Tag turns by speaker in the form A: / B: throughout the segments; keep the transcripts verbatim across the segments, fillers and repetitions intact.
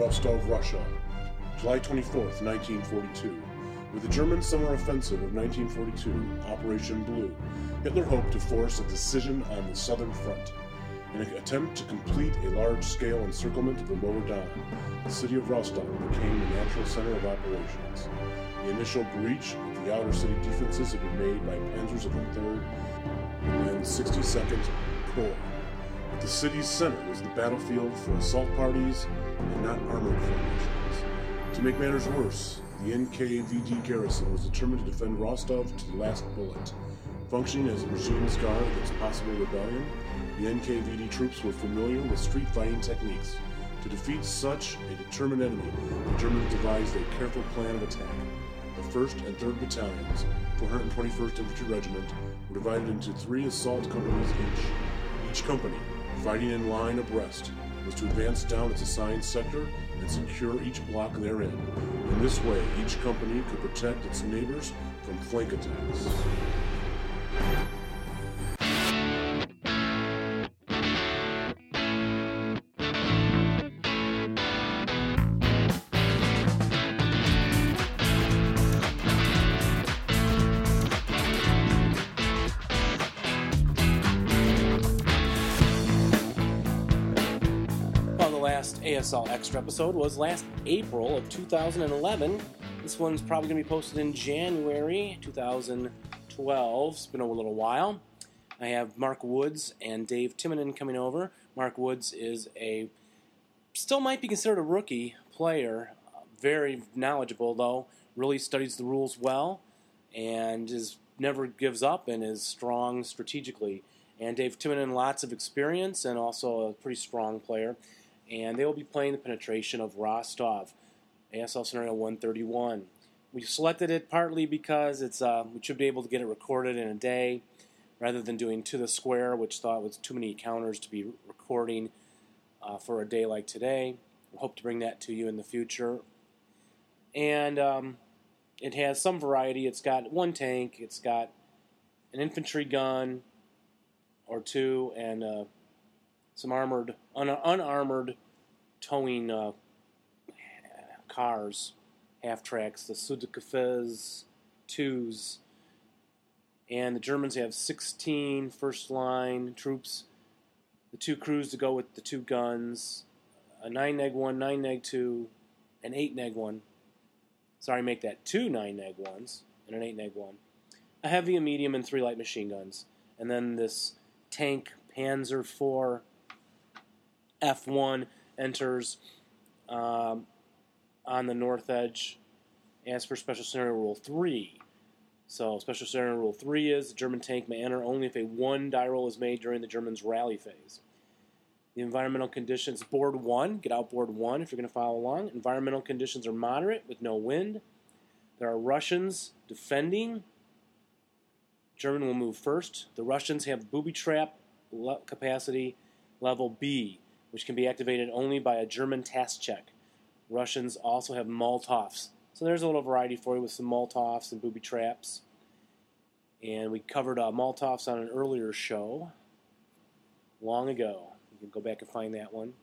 A: Rostov, Russia, July twenty-fourth, nineteen forty-two. With the German summer offensive of nineteen forty-two, Operation Blue, Hitler hoped to force a decision on the southern front. In an attempt to complete a large-scale encirclement of the Lower Don, the city of Rostov became the natural center of operations. The initial breach of the outer city defenses had been made by panzers of the third and sixty-second Corps. But the city's center was the battlefield for assault parties and not armored formations. To make matters worse, the N K V D garrison was determined to defend Rostov to the last bullet. Functioning as a machine's guard against possible rebellion, the N K V D troops were familiar with street fighting techniques. To defeat such a determined enemy, the Germans devised a careful plan of attack. The first and third Battalions, four hundred twenty-first Infantry Regiment, were divided into three assault companies each. Each company, fighting in line abreast, was to advance down its assigned sector and secure each block therein. In this way, each company could protect its neighbors from flank attacks.
B: A S L Extra episode was last April of two thousand eleven. This one's probably going to be posted in January twenty twelve. It's been a little while. I have Mark Woods and Dave Timonen coming over. Mark Woods is a, still might be considered a rookie player, very knowledgeable though, really studies the rules well, and is never gives up and is strong strategically. And Dave Timonen, lots of experience and also a pretty strong player. And they will be playing the penetration of Rostov, A S L Scenario one thirty-one. We selected it partly because it's uh, we should be able to get it recorded in a day, rather than doing To the Square, which thought was too many counters to be recording uh, for a day like today. We hope to bring that to you in the future. And um, it has some variety. It's got one tank, it's got an infantry gun or two, and uh, some armored, un- unarmored towing uh, cars, half-tracks, the Sudakafez twos. And the Germans have sixteen first-line troops, the two crews to go with the two guns, a nine neg one, nine neg two, an eight neg one. Sorry, make that two nine neg ones and an eight neg one. A heavy, a medium, and three light machine guns. And then this tank Panzer four F one enters um, on the north edge as per Special Scenario Rule three. So Special Scenario Rule three is the German tank may enter only if a one die roll is made during the Germans' rally phase. The environmental conditions, board one, get out board one if you're going to follow along. Environmental conditions are moderate with no wind. There are Russians defending. German will move first. The Russians have booby trap capacity level B, which can be activated only by a German task check. Russians also have Molotovs. So there's a little variety for you with some Molotovs and booby traps. And we covered uh, Molotovs on an earlier show, long ago. You can go back and find that one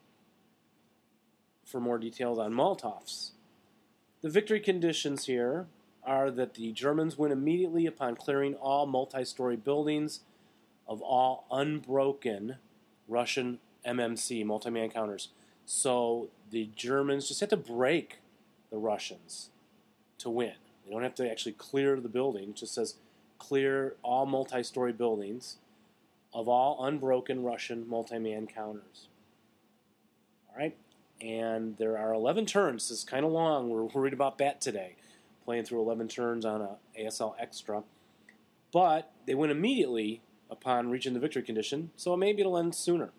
B: for more details on Molotovs. The victory conditions here are that the Germans win immediately upon clearing all multi-story buildings of all unbroken Russian M M C, multi-man counters. So the Germans just have to break the Russians to win. They don't have to actually clear the building. It just says clear all multi-story buildings of all unbroken Russian multi-man counters. All right, and there are eleven turns. This is kind of long. We're worried about that today, playing through eleven turns on a A S L Extra. But they win immediately upon reaching the victory condition, so maybe it'll end sooner.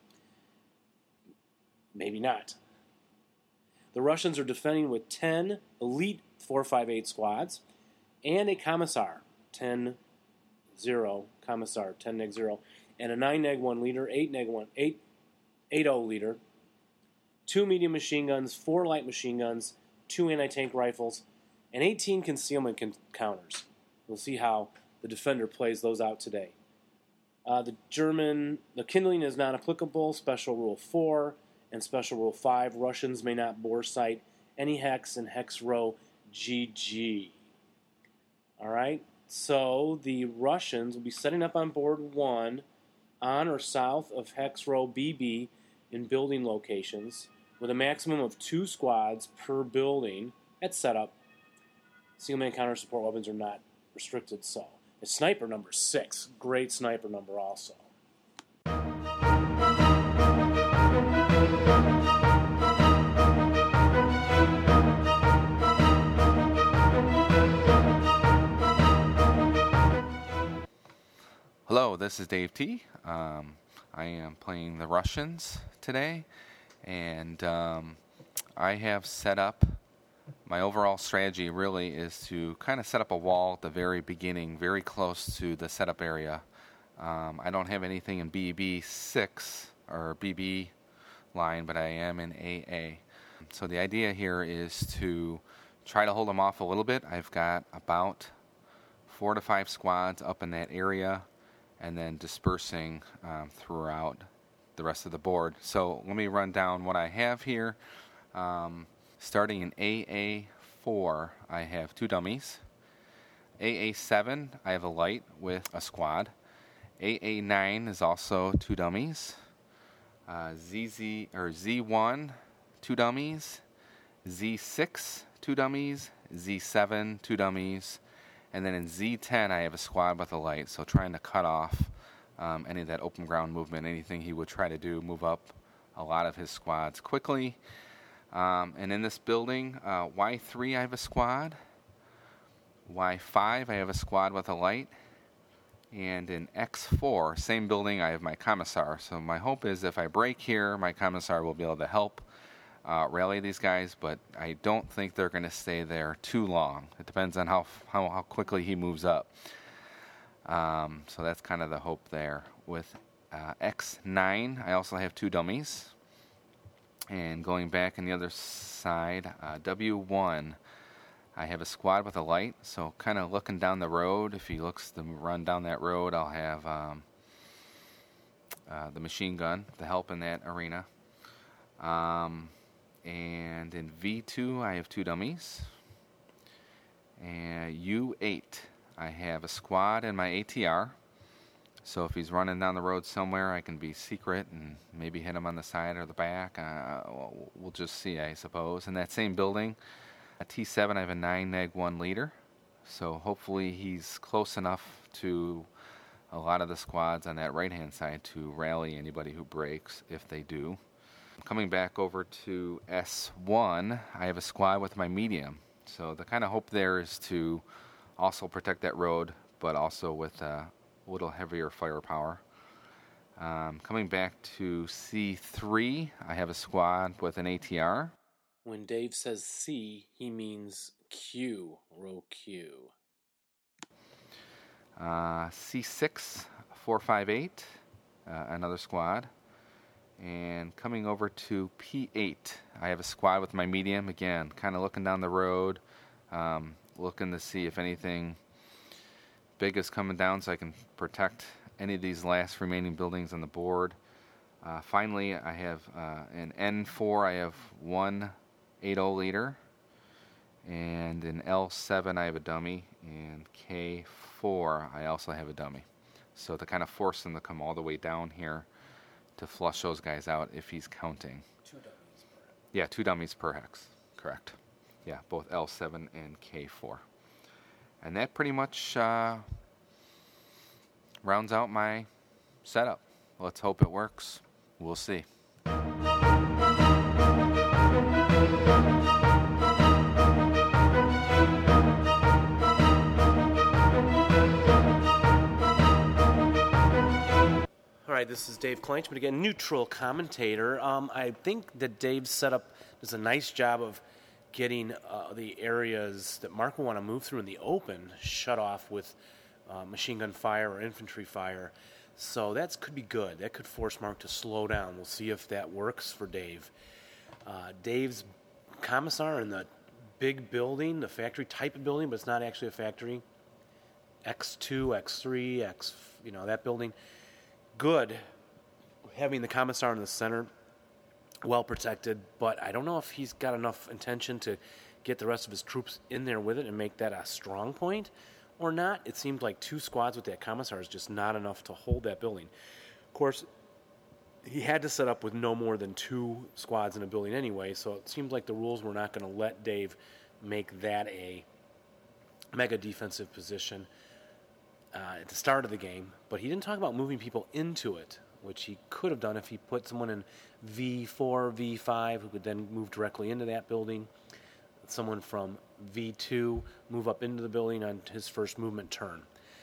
B: Maybe not. The Russians are defending with ten elite four five eight squads and a Commissar, ten zero Commissar, ten neg zero, and a nine neg one leader, eight neg one, eight, eight oh leader, two medium machine guns, four light machine guns, two anti-tank rifles, and eighteen concealment con- counters. We'll see how the defender plays those out today. Uh, the German, the kindling is not applicable, Special Rule four, And Special Rule five, Russians may not bore sight any hex in hex row G G. All right, so the Russians will be setting up on board one on or south of hex row B B in building locations with a maximum of two squads per building at setup. Single-man counter support weapons are not restricted, so. It's sniper number six. Great sniper number also.
C: Hello, this is Dave T. Um, I am playing the Russians today, and um, I have set up, my overall strategy really is to kind of set up a wall at the very beginning, very close to the setup area. Um, I don't have anything in B B six or B B line, but I am in A A. So the idea here is to try to hold them off a little bit. I've got about four to five squads up in that area, and then dispersing um, throughout the rest of the board. So let me run down what I have here. Um, starting in A A four, I have two dummies. A A seven, I have a light with a squad. A A nine is also two dummies. Uh, Z Z or Z one, two dummies. Z six, two dummies. Z seven, two dummies. And then in Z ten, I have a squad with a light, so trying to cut off um, any of that open ground movement, anything he would try to do, move up a lot of his squads quickly. Um, and in this building, uh, Y three, I have a squad. Y five, I have a squad with a light. And in X four, same building, I have my commissar. So my hope is if I break here, my commissar will be able to help Uh, rally these guys, but I don't think they're going to stay there too long. It depends on how how, how quickly he moves up. Um, so that's kind of the hope there. With uh, X nine, I also have two dummies. And going back on the other side, uh, W one, I have a squad with a light. So kind of looking down the road, if he looks to run down that road, I'll have um, uh, the machine gun to help in that arena. Um, And in V two, I have two dummies. And U eight, I have a squad and my A T R. So if he's running down the road somewhere, I can be secret and maybe hit him on the side or the back. Uh, we'll just see, I suppose. In that same building, at T seven, I have a nine neg one leader. So hopefully he's close enough to a lot of the squads on that right-hand side to rally anybody who breaks, if they do. Coming back over to S one, I have a squad with my medium. So the kind of hope there is to also protect that road, but also with uh, a little heavier firepower. Um, coming back to C three, I have a squad with an A T R.
B: When Dave says C, he means Q, row Q.
C: Uh, C six, four five eight, uh, another squad. And coming over to P eight, I have a squad with my medium. Again, kind of looking down the road, um, looking to see if anything big is coming down so I can protect any of these last remaining buildings on the board. Uh, finally, I have uh, in N four, I have one eight oh leader. And in L seven, I have a dummy. And K four, I also have a dummy. So to kind of force them to come all the way down here to flush those guys out if he's counting.
B: Two dummies per hex.
C: Yeah, two dummies per hex. Correct. Yeah, both L seven and K four. And that pretty much uh, rounds out my setup. Let's hope it works. We'll see.
B: All right, this is Dave Kleinschmidt again, neutral commentator. Um, I think that Dave's setup does a nice job of getting uh, the areas that Mark will want to move through in the open shut off with uh, machine gun fire or infantry fire. So that could be good. That could force Mark to slow down. We'll see if that works for Dave. Uh, Dave's commissar in the big building, the factory type of building, but it's not actually a factory. X two, X three, X, you know, that building. Good having the commissar in the center well protected, but I don't know if he's got enough intention to get the rest of his troops in there with it and make that a strong point or not. It seemed like two squads with that commissar is just not enough to hold that building. Of course, he had to set up with no more than two squads in a building anyway, so it seemed like the rules were not going to let Dave make that a mega defensive position uh, at the start of the game. But he didn't talk about moving people into it, which he could have done if he put someone in V four, V five, who could then move directly into that building. Someone from V two move up into the building on his first movement turn.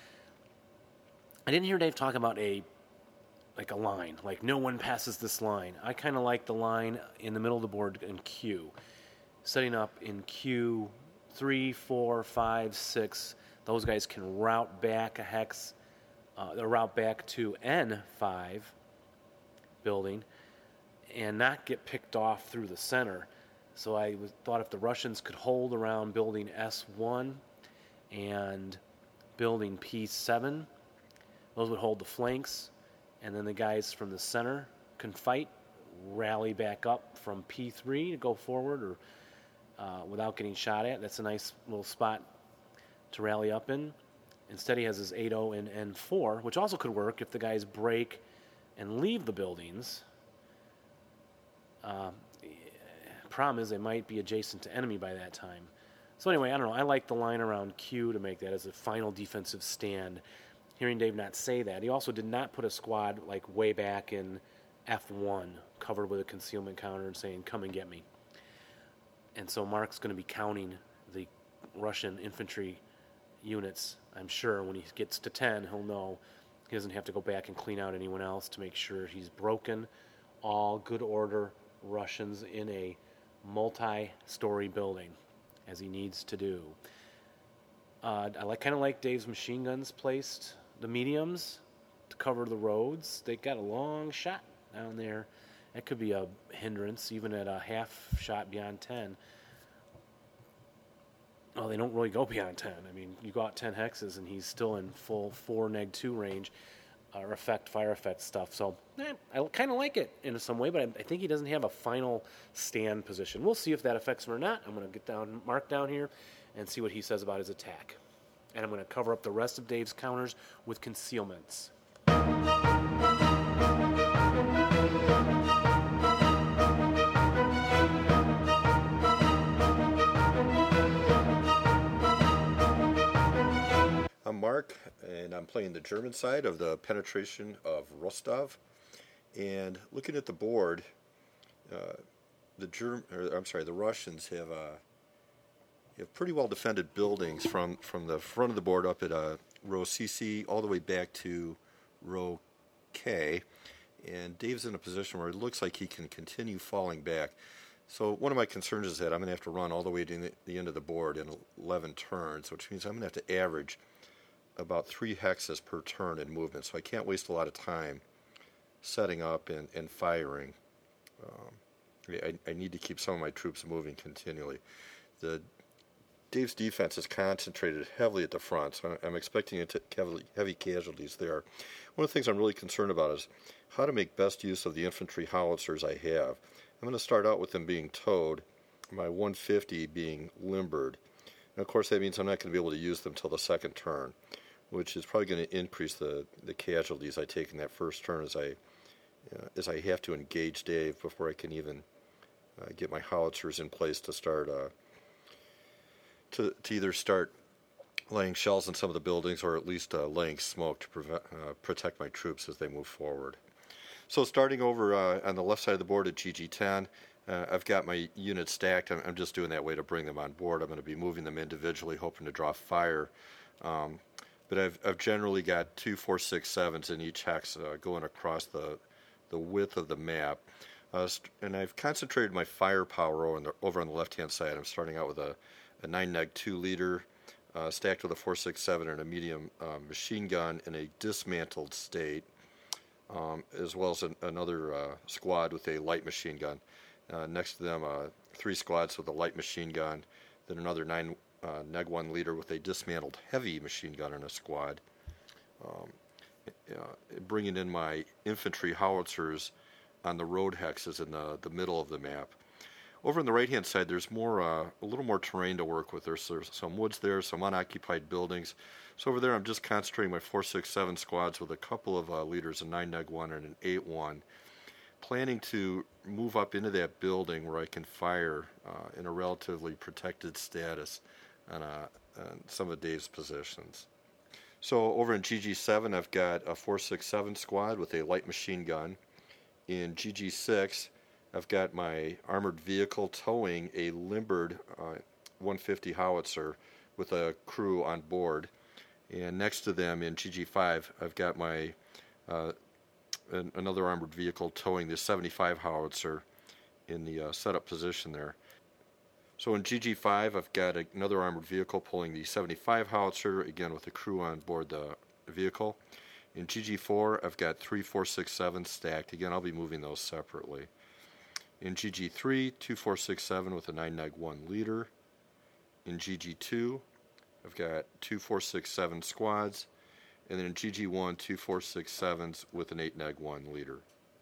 B: I didn't hear Dave talk about a like a line, like no one passes this line. I kind of like the line in the middle of the board in Q. Setting up in Q three, four, five, six, those guys can route back a hex, uh, the route back to N five building and not get picked off through the center. So I was, thought if the Russians could hold around building S one and building P seven, those would hold the flanks, and then the guys from the center can fight, rally back up from P three to go forward or uh, without getting shot at. That's a nice little spot to rally up in. Instead, he has his eight oh in N four, which also could work if the guys break and leave the buildings. Uh, problem is they might be adjacent to enemy by that time. So anyway, I don't know. I like the line around Q to make that as a final defensive stand. Hearing Dave not say that, he also did not put a squad like way back in F one, covered with a concealment counter and saying, come and get me. And so Mark's going to be counting the Russian infantry units. I'm sure when he gets to ten, he'll know he doesn't have to go back and clean out anyone else to make sure he's broken all good order Russians in a multi-story building, as he needs to do. Uh, I like kind of like Dave's machine guns placed, the mediums, to cover the roads. They got a long shot down there. That could be a hindrance, even at a half shot beyond ten. Well, they don't really go beyond ten. I mean, you go out ten hexes, and he's still in full four neg two range, or effect, fire effect stuff. So eh, I kind of like it in some way, but I, I think he doesn't have a final stand position. We'll see if that affects him or not. I'm going to get down, Mark down here, and see what he says about his attack. And I'm going to cover up the rest of Dave's counters with concealments.
D: I'm Mark, and I'm playing the German side of the penetration of Rostov. And looking at the board, uh, the Germ, or, I'm sorry, the Russians have uh, have pretty well defended buildings from, from the front of the board up at uh, row C C all the way back to row K. And Dave's in a position where it looks like he can continue falling back. So one of my concerns is that I'm going to have to run all the way to the, the end of the board in eleven turns, which means I'm going to have to average about three hexes per turn in movement. So I can't waste a lot of time setting up and, and firing. Um, I, I need to keep some of my troops moving continually. The Dave's defense is concentrated heavily at the front, so I'm expecting it to heavy, heavy casualties there. One of the things I'm really concerned about is how to make best use of the infantry howitzers I have. I'm going to start out with them being towed, my one fifty being limbered. And of course that means I'm not going to be able to use them till the second turn, which is probably going to increase the, the casualties I take in that first turn as I uh, as I have to engage Dave before I can even uh, get my howitzers in place to start uh, to to either start laying shells in some of the buildings or at least uh, laying smoke to prevent, uh, protect my troops as they move forward. So starting over uh, on the left side of the board at G G ten, uh, I've got my units stacked. I'm, I'm just doing that way to bring them on board. I'm going to be moving them individually, hoping to draw fire. Um, but I've, I've generally got two, four, six, sevens in each hex uh, going across the the width of the map. Uh, st- and I've concentrated my firepower over on the, over on the left-hand side. I'm starting out with a, a nine neg two liter, uh, stacked with a four six seven and a medium uh, machine gun in a dismantled state, um, as well as an, another uh, squad with a light machine gun. Uh, next to them, uh, three squads with a light machine gun, then another nine uh, neg one liter with a dismantled heavy machine gun in a squad. Um, uh, bringing in my infantry howitzers on the road hexes in the, the middle of the map. Over on the right-hand side, there's more, uh, a little more terrain to work with. There's, there's some woods there, some unoccupied buildings. So over there, I'm just concentrating my four six seven squads with a couple of uh, leaders, a nine neg one and an eight one, planning to move up into that building where I can fire uh, in a relatively protected status on, a, on some of Dave's positions. So over in G G seven, I've got a four six seven squad with a light machine gun. In G G six, I've got my armored vehicle towing a limbered uh, one fifty howitzer with a crew on board. And next to them in G G five, I've got my uh, an, another armored vehicle towing the seventy-five howitzer in the uh, setup position there. So in G G five, I've got a, another armored vehicle pulling the seventy-five howitzer, again with a crew on board the vehicle. In G G four, I've got three four six sevens stacked. Again, I'll be moving those separately. In G G three, two four six seven with a nine neg one leader. In G G two, I've got two four six seven squads. And then in G G one, two four six sevens with an eight neg one leader.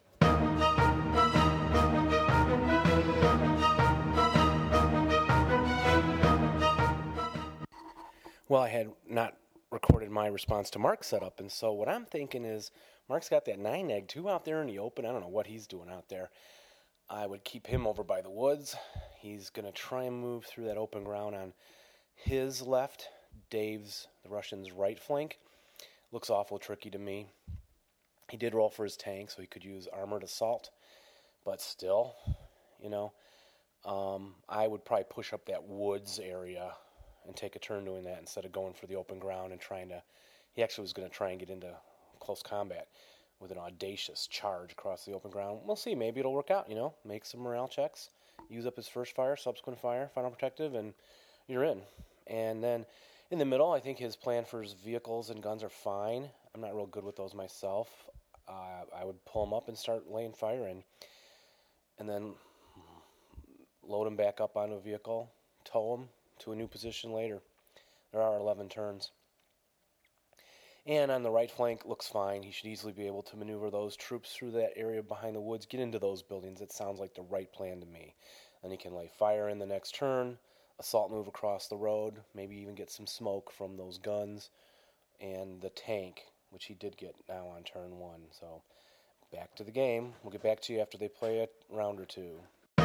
B: Well, I had not recorded my response to Mark's setup, and so what I'm thinking is Mark's got that nine neg two out there in the open. I don't know what he's doing out there. I would keep him over by the woods. He's going to try and move through that open ground on his left, Dave's, the Russian's right flank. Looks awful tricky to me. He did roll for his tank, so he could use armored assault, but still, you know, um, I would probably push up that woods area and take a turn doing that instead of going for the open ground and trying to, he actually was going to try and get into close combat with an audacious charge across the open ground. We'll see, maybe it'll work out, you know, make some morale checks, use up his first fire, subsequent fire, final protective, and you're in. And then in the middle, I think his plan for his vehicles and guns are fine. I'm not real good with those myself. Uh, I would pull them up and start laying fire in, and then load him back up onto a vehicle, tow him to a new position later. There are eleven turns. And on the right flank, looks fine. He should easily be able to maneuver those troops through that area behind the woods, get into those buildings. It sounds like the right plan to me. Then he can lay fire in the next turn, assault move across the road, maybe even get some smoke from those guns, and the tank, which he did get now on turn one. So back to the game. We'll get back to you after they play a round or two.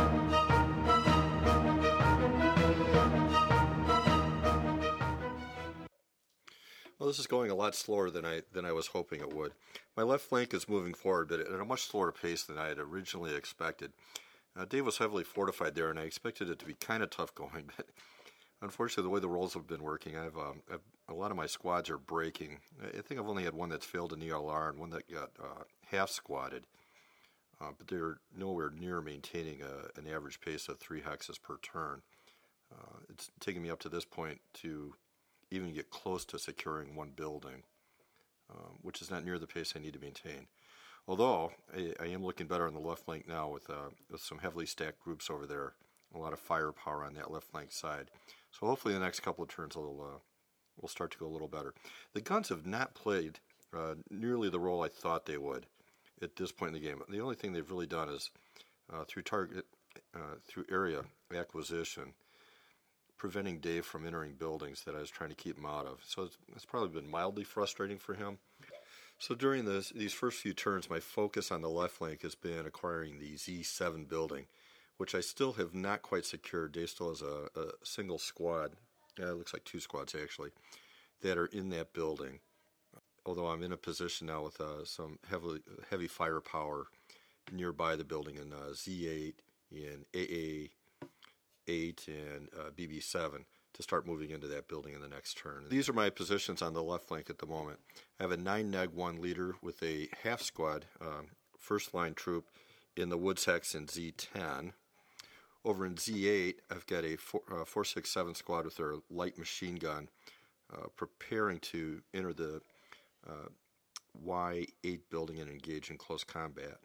D: Well, this is going a lot slower than I than I was hoping it would. My left flank is moving forward, but at a much slower pace than I had originally expected. Uh, Dave was heavily fortified there, and I expected it to be kind of tough going, but unfortunately, the way the rolls have been working, I've, um, I've a lot of my squads are breaking. I think I've only had one that's failed an E L R and one that got uh, half squatted, uh, but they're nowhere near maintaining a, an average pace of three hexes per turn. Uh, it's taken me up to this point to even get close to securing one building, um, which is not near the pace I need to maintain. Although I, I am looking better on the left flank now with uh, with some heavily stacked groups over there, a lot of firepower on that left flank side. So hopefully the next couple of turns will uh, will start to go a little better. The guns have not played uh, nearly the role I thought they would at this point in the game. The only thing they've really done is uh, through target uh, through area acquisition, preventing Dave from entering buildings that I was trying to keep him out of. So it's, it's probably been mildly frustrating for him. So during this, these first few turns, my focus on the left flank has been acquiring the Z seven building, which I still have not quite secured. Dave still has a, a single squad, yeah, it looks like two squads actually, that are in that building. Although I'm in a position now with uh, some heavily, heavy firepower nearby the building in uh, Z eight, in A A eight, and uh, B B seven to start moving into that building in the next turn. These are my positions on the left flank at the moment. I have a nine neg one leader with a half squad um, first line troop in the woods hex in Z ten. Over in Z eight, I've got a four six seven squad with their light machine gun uh, preparing to enter the uh, Y eight building and engage in close combat.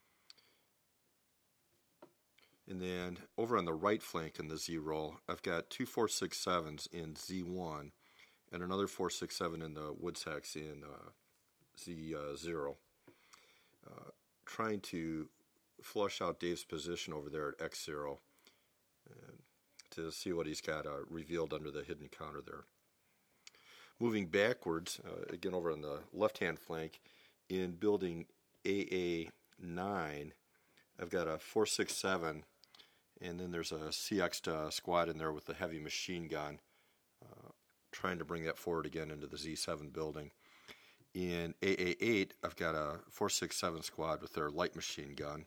D: And then over on the right flank in the Z roll, I've got two four six sevens in Z one and another four six seven in the woods hex in uh, Z zero, uh, trying to flush out Dave's position over there at X zero uh, to see what he's got uh, revealed under the hidden counter there. Moving backwards, uh, again over on the left-hand flank, in building A A nine, I've got a four six seven, and then there's a C X uh, squad in there with the heavy machine gun, uh, trying to bring that forward again into the Z seven building. In A A eight, I've got a four six seven squad with their light machine gun.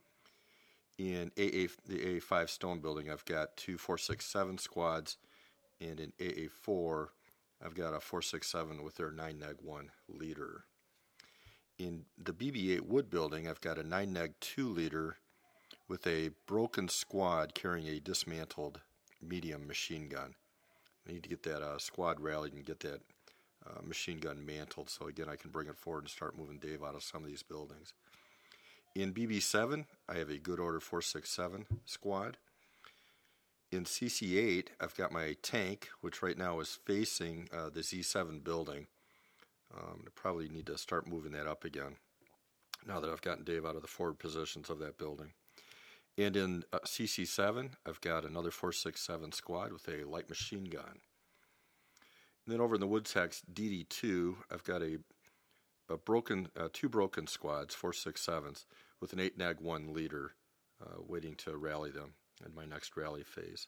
D: In A A, the A A five stone building, I've got two four six seven squads, and in A A four, I've got a four six seven with their nine neg one leader. In the B B eight wood building, I've got a nine neg two leader with a broken squad carrying a dismantled medium machine gun. I need to get that uh, squad rallied and get that uh, machine gun mantled, so again I can bring it forward and start moving Dave out of some of these buildings. In B B seven, I have a good order four six seven squad. In C C eight, I've got my tank, which right now is facing uh, the Z seven building. Um, I probably need to start moving that up again now that I've gotten Dave out of the forward positions of that building. And in uh, C C seven, I've got another four six seven squad with a light machine gun. And then over in the Woods Hex D D two, I've got a, a broken, uh, two broken squads, four six sevens, with an eight neg one leader uh, waiting to rally them in my next rally phase.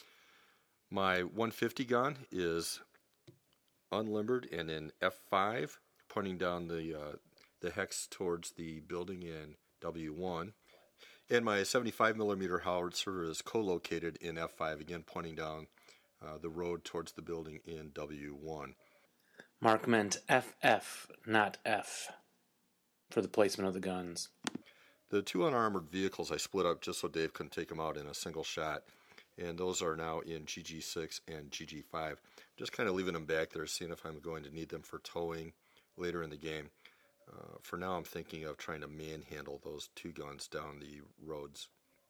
D: My one fifty gun is unlimbered and in F five, pointing down the uh, the hex towards the building in W one. And my seventy-five millimeter howitzer is co-located in F five, again pointing down uh, the road towards the building in W one.
B: Mark meant F F, not F, for the placement of the guns.
D: The two unarmored vehicles I split up just so Dave couldn't take them out in a single shot, and those are now in G G six and G G five. Just kind of leaving them back there, seeing if I'm going to need them for towing later in the game. Uh, for now, I'm thinking of trying to manhandle those two guns down the roads.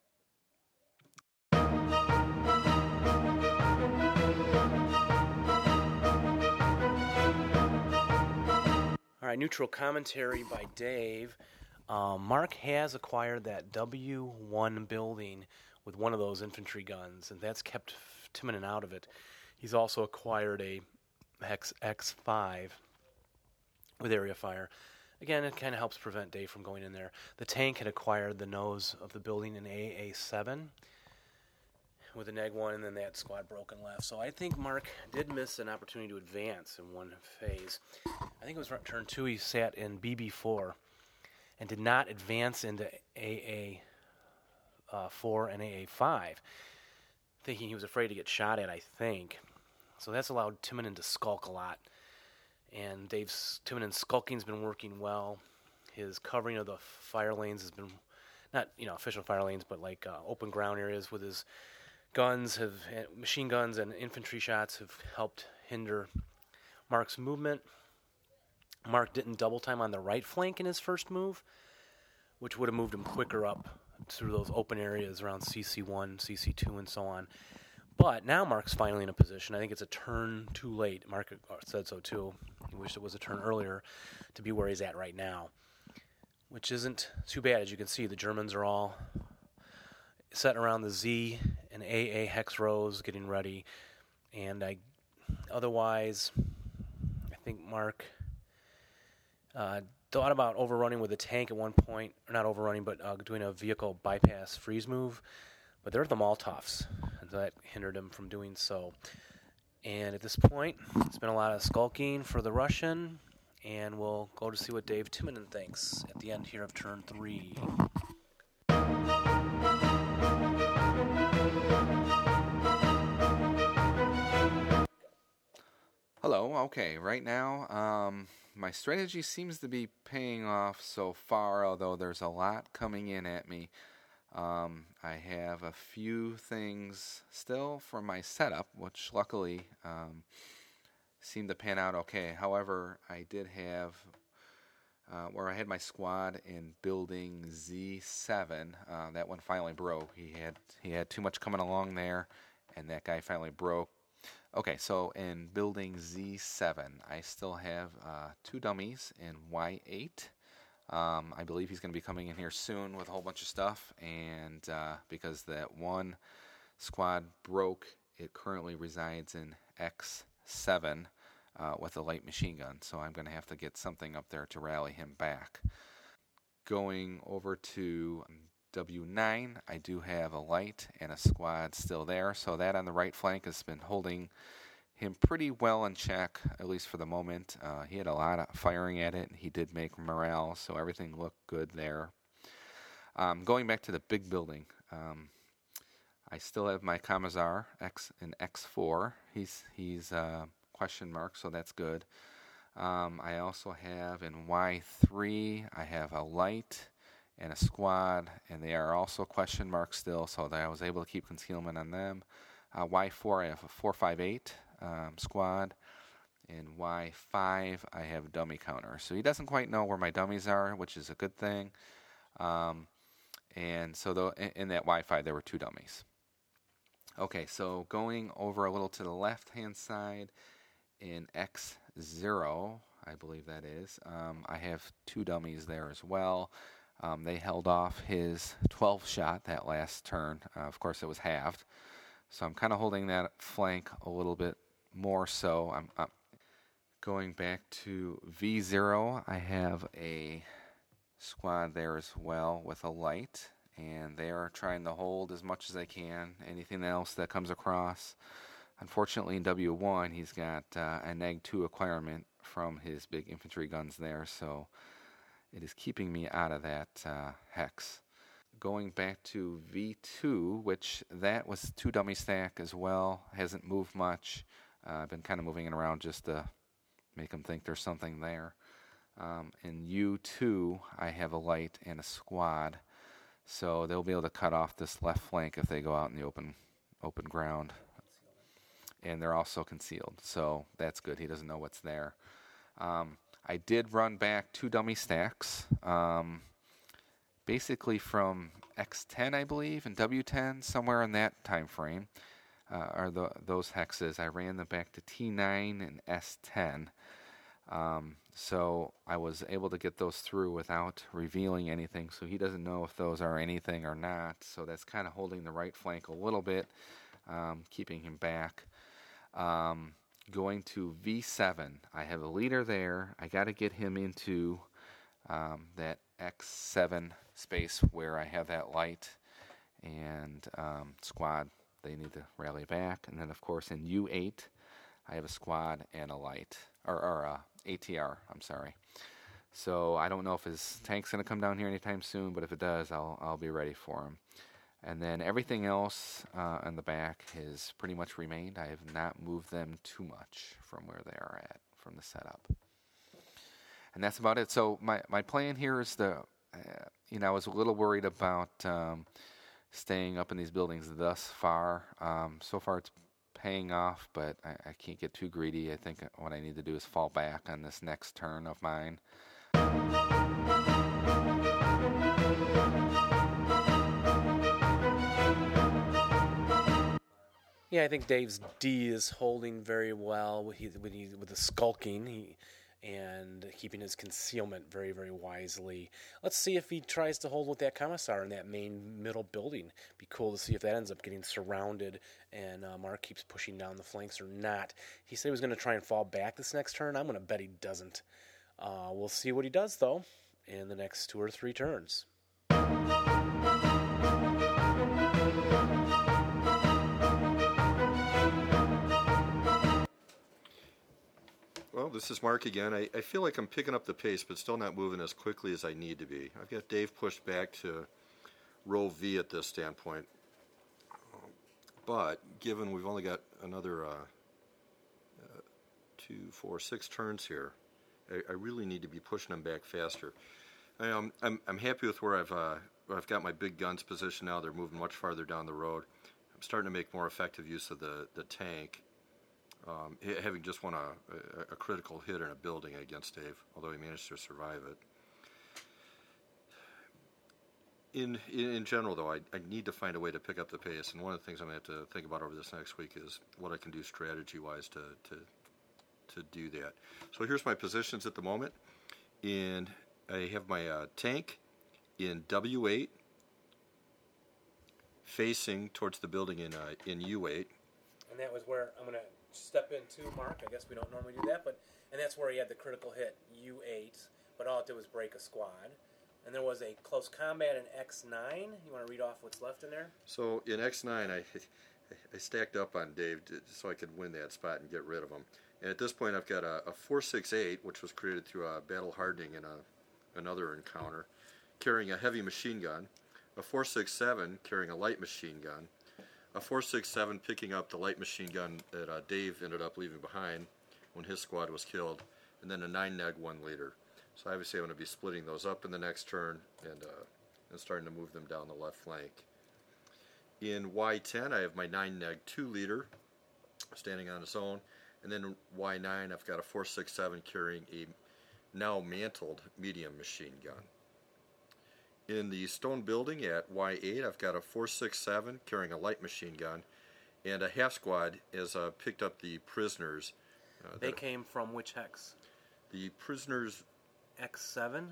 B: All right, neutral commentary by Dave. Um, Mark has acquired that W one building with one of those infantry guns, and that's kept Timonen out of it. He's also acquired a Hex X five with area fire. Again, it kind of helps prevent Dave from going in there. The tank had acquired the nose of the building in A A seven with a neg one, and then that squad broken left. So I think Mark did miss an opportunity to advance in one phase. I think it was turn two, he sat in B B four and did not advance into A A four and A A five, thinking he was afraid to get shot at, I think. So that's allowed Timonen to skulk a lot. And Dave's Timonen's skulking's been working well. His covering of the fire lanes has been, not you know official fire lanes, but like uh, open ground areas with his guns have machine guns and infantry shots have helped hinder Mark's movement. Mark didn't double time on the right flank in his first move, which would have moved him quicker up through those open areas around C C one, C C two, and so on. But now Mark's finally in a position. I think it's a turn too late. Mark said so too. He wished it was a turn earlier to be where he's at right now, which isn't too bad. As you can see, the Germans are all set around the Z and A A hex rows, getting ready. And I, otherwise, I think Mark uh, thought about overrunning with a tank at one point, or not overrunning, but uh, doing a vehicle bypass freeze move. But they're the Molotovs, and that hindered him from doing so. And at this point, it's been a lot of skulking for the Russian, and we'll go to see what Dave Timonen thinks at the end here of turn three.
C: Hello, okay, right now, um, my strategy seems to be paying off so far, although there's a lot coming in at me. Um, I have a few things still for my setup, which luckily um, seemed to pan out okay. However, I did have, uh, where I had my squad in building Z seven, uh, that one finally broke. He had he had too much coming along there, and that guy finally broke. Okay, so in building Z seven, I still have uh, two dummies in Y eight. Um, I believe he's going to be coming in here soon with a whole bunch of stuff, and uh, because that one squad broke, it currently resides in X seven uh, with a light machine gun, so I'm going to have to get something up there to rally him back. Going over to W nine, I do have a light and a squad still there, so that on the right flank has been holding him pretty well in check, at least for the moment. Uh, he had a lot of firing at it, and he did make morale, so everything looked good there. Um, going back to the big building, um, I still have my Commissar X in X four. He's he's uh, question mark, so that's good. Um, I also have in Y three, I have a light and a squad, and they are also question mark still, so that I was able to keep concealment on them. Uh, Y four, I have a four five eight um, squad. In Y five, I have a dummy counter. So he doesn't quite know where my dummies are, which is a good thing. Um, and so the, in, in that Y five, there were two dummies. Okay, so going over a little to the left-hand side, in X zero, I believe that is, um, I have two dummies there as well. Um, they held off his twelve shot that last turn. Uh, of course, it was halved. So I'm kind of holding that flank a little bit more so. I'm, I'm going back to V zero. I have a squad there as well with a light, and they are trying to hold as much as they can, anything else that comes across. Unfortunately, in W one, he's got uh, a neg two acquirement from his big infantry guns there, so it is keeping me out of that uh, hex. Going back to V two, which that was two dummy stack as well, hasn't moved much. Uh, I've been kind of moving it around just to make them think there's something there. Um, in U two, I have a light and a squad, so they'll be able to cut off this left flank if they go out in the open open ground. And they're also concealed, so that's good. He doesn't know what's there. Um, I did run back two dummy stacks, um, basically from X ten, I believe, and W ten, somewhere in that time frame, uh, are the, those hexes. I ran them back to T nine and S ten. Um, so I was able to get those through without revealing anything, so he doesn't know if those are anything or not. So that's kind of holding the right flank a little bit, um, keeping him back. Um, going to V seven, I have a leader there. I got to get him into um, that X seven space where I have that light and um, squad. They need to rally back. And then, of course, in U eight, I have a squad and a light, or, or uh, A T R, I'm sorry. So I don't know if his tank's going to come down here anytime soon, but if it does, I'll I'll be ready for him. And then everything else uh, in the back has pretty much remained. I have not moved them too much from where they are at, from the setup. And that's about it. So my, my plan here is to, uh, you know, I was a little worried about um, staying up in these buildings thus far. Um, so far it's paying off, but I, I can't get too greedy. I think what I need to do is fall back on this next turn of mine.
B: Yeah, I think Dave's D is holding very well with he, with, he, with the skulking he, and keeping his concealment very, very wisely. Let's see if he tries to hold with that Commissar in that main middle building. Be cool to see if that ends up getting surrounded and uh, Mark keeps pushing down the flanks or not. He said he was going to try and fall back this next turn. I'm going to bet he doesn't. Uh, we'll see what he does, though, in the next two or three turns.
D: Well, this is Mark again. I, I feel like I'm picking up the pace, but still not moving as quickly as I need to be. I've got Dave pushed back to row V at this standpoint. But given we've only got another uh, uh, two, four, six turns here, I, I really need to be pushing them back faster. I, um, I'm I'm happy with where I've uh, where I've got my big guns positioned now. They're moving much farther down the road. I'm starting to make more effective use of the the tank. Um, having just won a, a, a critical hit in a building against Dave, although he managed to survive it. In in, in general, though, I, I need to find a way to pick up the pace, and one of the things I'm going to have to think about over this next week is what I can do strategy-wise to, to, to do that. So here's my positions at the moment. In I have my uh, tank in W eight, facing towards the building in uh, in U eight.
B: And that was where I'm going to step in too, Mark. I guess we don't normally do that, but and that's where he had the critical hit, U eight, but all it did was break a squad. And there was a close combat in X nine. You want to read off what's left in there?
D: So in X nine, I I stacked up on Dave to, so I could win that spot and get rid of him. And at this point, I've got a, a four six eight, which was created through a battle hardening in a, another encounter, carrying a heavy machine gun, a four six seven carrying a light machine gun, a four six seven picking up the light machine gun that uh, Dave ended up leaving behind when his squad was killed, and then a nine neg one leader. So obviously I'm going to be splitting those up in the next turn and, uh, and starting to move them down the left flank. In Y ten, I have my nine neg two leader standing on its own, and then in Y nine I've got a four six seven carrying a now mantled medium machine gun. In the stone building at Y eight, I've got a four six seven carrying a light machine gun, and a half squad has uh, picked up the prisoners. Uh,
B: They came from which hex?
D: The prisoners,
B: X seven?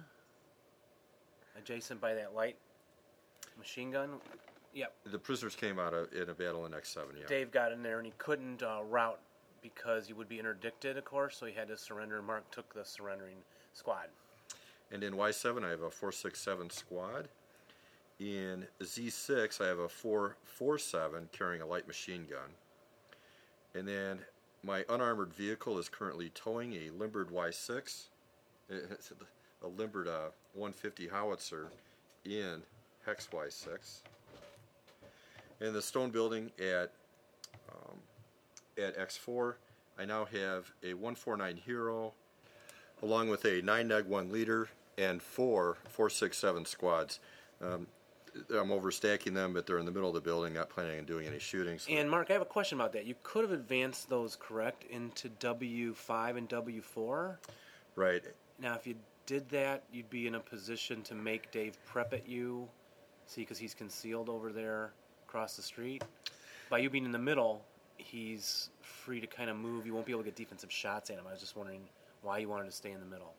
B: Adjacent by that light machine gun? Yep.
D: the prisoners came out of, in a battle in X seven, yeah.
B: Dave got in there and he couldn't uh, route because he would be interdicted, of course, so he had to surrender, and Mark took the surrendering squad.
D: And in Y seven, I have a four six seven squad. In Z six, I have a four four seven carrying a light machine gun. And then my unarmored vehicle is currently towing a limbered Y six, it's a limbered uh, one fifty howitzer in hex Y six. In the stone building at um, at X four, I now have a one forty-nine Hero, along with a nine neg one leader and four four six seven squads. Um, I'm overstacking them, but they're in the middle of the building, not planning on doing any shooting. So
B: And Mark, I have a question about that. You could have advanced those correct into W five and W four.
D: right.
B: Now, if you did that, you'd be in a position to make Dave prep at you. See, because he's concealed over there across the street. By you being in the middle, he's free to kind of move. You won't be able to get defensive shots at him. I was just wondering why you wanted to stay in the middle.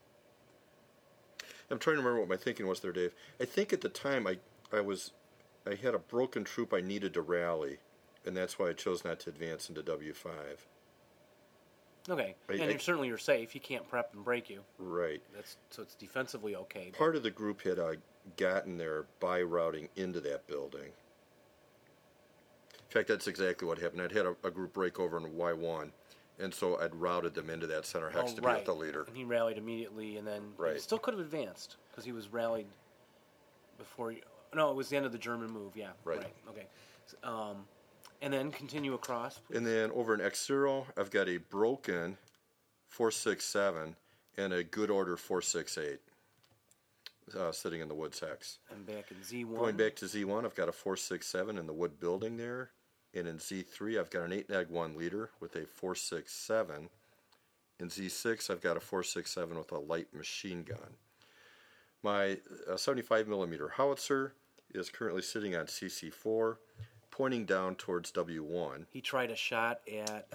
D: I'm trying to remember what my thinking was there, Dave. I think at the time I, I was, I had a broken troop I needed to rally, and that's why I chose not to advance into W five.
B: Okay,
D: I-
B: and
D: I-
B: you're, certainly you're safe. He can't prep and break you.
D: Right.
B: That's so it's defensively okay. but-
D: Part of the group had uh, gotten there by routing into that building. In fact, that's exactly what happened. I'd had a, a group break over in Y one, and so I'd routed them into that center hex
B: Oh,
D: to
B: right.
D: be with the leader.
B: And he rallied immediately, and then he
D: Right.
B: still could have advanced because he was rallied before. You, no, it was the end of the German move. Yeah,
D: Right.
B: Okay, um, and then continue across. Please.
D: And then over in X zero, I've got a broken four six seven and a good order four six eight uh, sitting in the woods hex.
B: And back in Z one.
D: Going back to Z one, I've got a four six seven in the wood building there. And in Z three, I've got an eight neg one leader with a four six seven. In Z six, I've got a four six seven with a light machine gun. My uh, seventy-five millimeter howitzer is currently sitting on C C four, pointing down towards W one.
B: He tried a shot at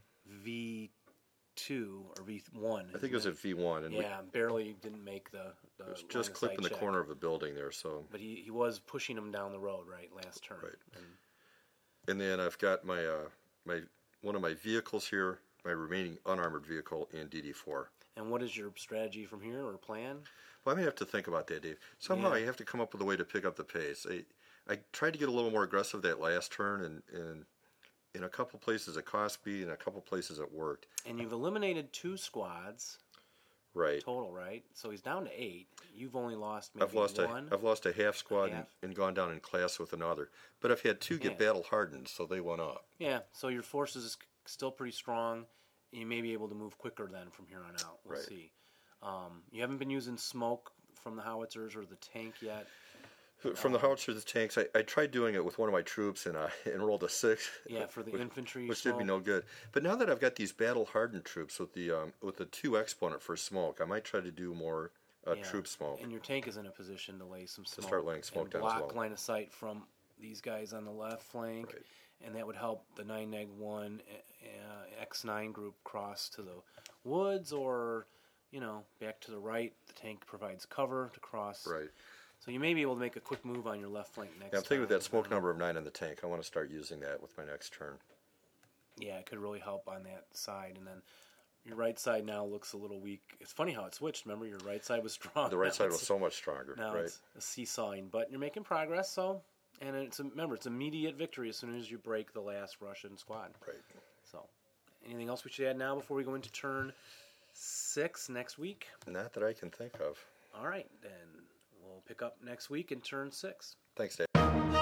B: V two or V one.
D: I think it was at V one. And
B: Yeah, barely didn't make the. the
D: we, it was
B: line
D: just
B: of
D: clipping
B: sight
D: the
B: check.
D: corner of the building there. So,
B: But he, he was pushing him down the road, right, last turn.
D: Right.
B: And
D: and then I've got my uh, my one of my vehicles here, my remaining unarmored vehicle in D D four.
B: And what is your strategy from here or plan?
D: Well, I may have to think about that, Dave. Somehow
B: Yeah.
D: I have to come up with a way to pick up the pace. I, I tried to get a little more aggressive that last turn, and, and in a couple places it cost me, and a couple places it worked.
B: And you've eliminated two squads
D: Right.
B: total, right? So he's down to eight. You've only lost maybe
D: I've lost
B: one.
D: a I've lost a half squad
B: half?
D: And, and gone down in class with another. But I've had two get
B: Yeah.
D: battle hardened, so they went up.
B: Yeah, so your forces is still pretty strong. You may be able to move quicker then from here on out. We'll
D: Right.
B: see. Um, you haven't been using smoke from the howitzers or the tank yet.
D: From the howitzer to the tanks, I, I tried doing it with one of my troops and I enrolled a six.
B: Yeah, for the
D: which,
B: infantry
D: which did me
B: smoke.
D: no good. But now that I've got these battle hardened troops with the um, with the two exponent for smoke, I might try to do more uh,
B: Yeah,
D: troop smoke.
B: And your tank is in a position to lay some smoke.
D: start laying smoke
B: and
D: down as
B: block
D: well.
B: line of sight from these guys on the left flank.
D: Right.
B: And that would help the nine neg one uh, X nine group cross to the woods, or you know, back to the right, the tank provides cover to cross.
D: Right.
B: So you may be able to make a quick move on your left flank next
D: Yeah, I'm thinking with
B: time.
D: that smoke number of nine on the tank, I want to start using that with my next turn.
B: Yeah, it could really help on that side. And then your right side now looks a little weak. It's funny how it switched. Remember, your right side was strong.
D: The right
B: Now
D: side was
B: it's-
D: so much stronger,
B: Now
D: right?
B: it's a seesawing, but you're making progress. So, and it's remember, it's immediate victory as soon as you break the last Russian squad.
D: Right.
B: So, anything else we should add now before we go into turn six next week?
D: Not that I can think of.
B: All right, then we'll pick up next week in turn six.
D: Thanks, Dave.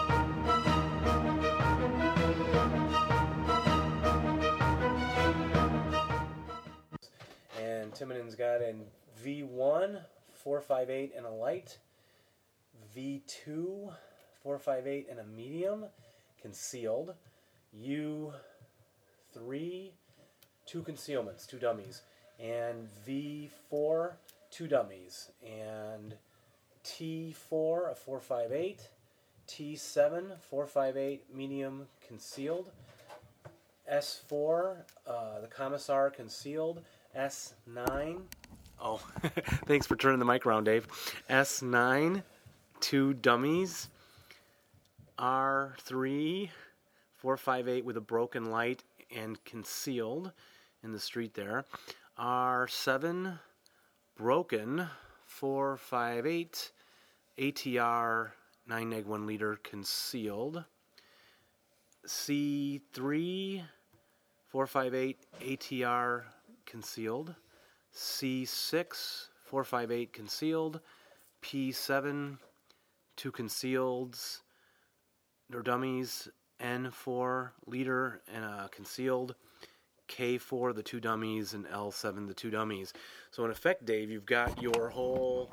B: And Timonin's got a V one, four five eight, and a light. V two, four five eight, and a medium, concealed. U three, two concealments, two dummies. And V four, two dummies. And T four, a four five eight. T seven, four five eight, medium, concealed. S four, uh, the Commissar, concealed. S nine. Oh, thanks for turning the mic around, Dave. S nine, two dummies. R three, four five eight with a broken light and concealed in the street there. R seven, broken, four five eight, A T R, nine neg one liter, concealed. C three, four five eight, A T R, concealed. C six, four five eight, concealed. P seven, two concealeds, or dummies. N four, leader, and a concealed. K four, the two dummies, and L seven, the two dummies. So in effect, Dave, you've got your whole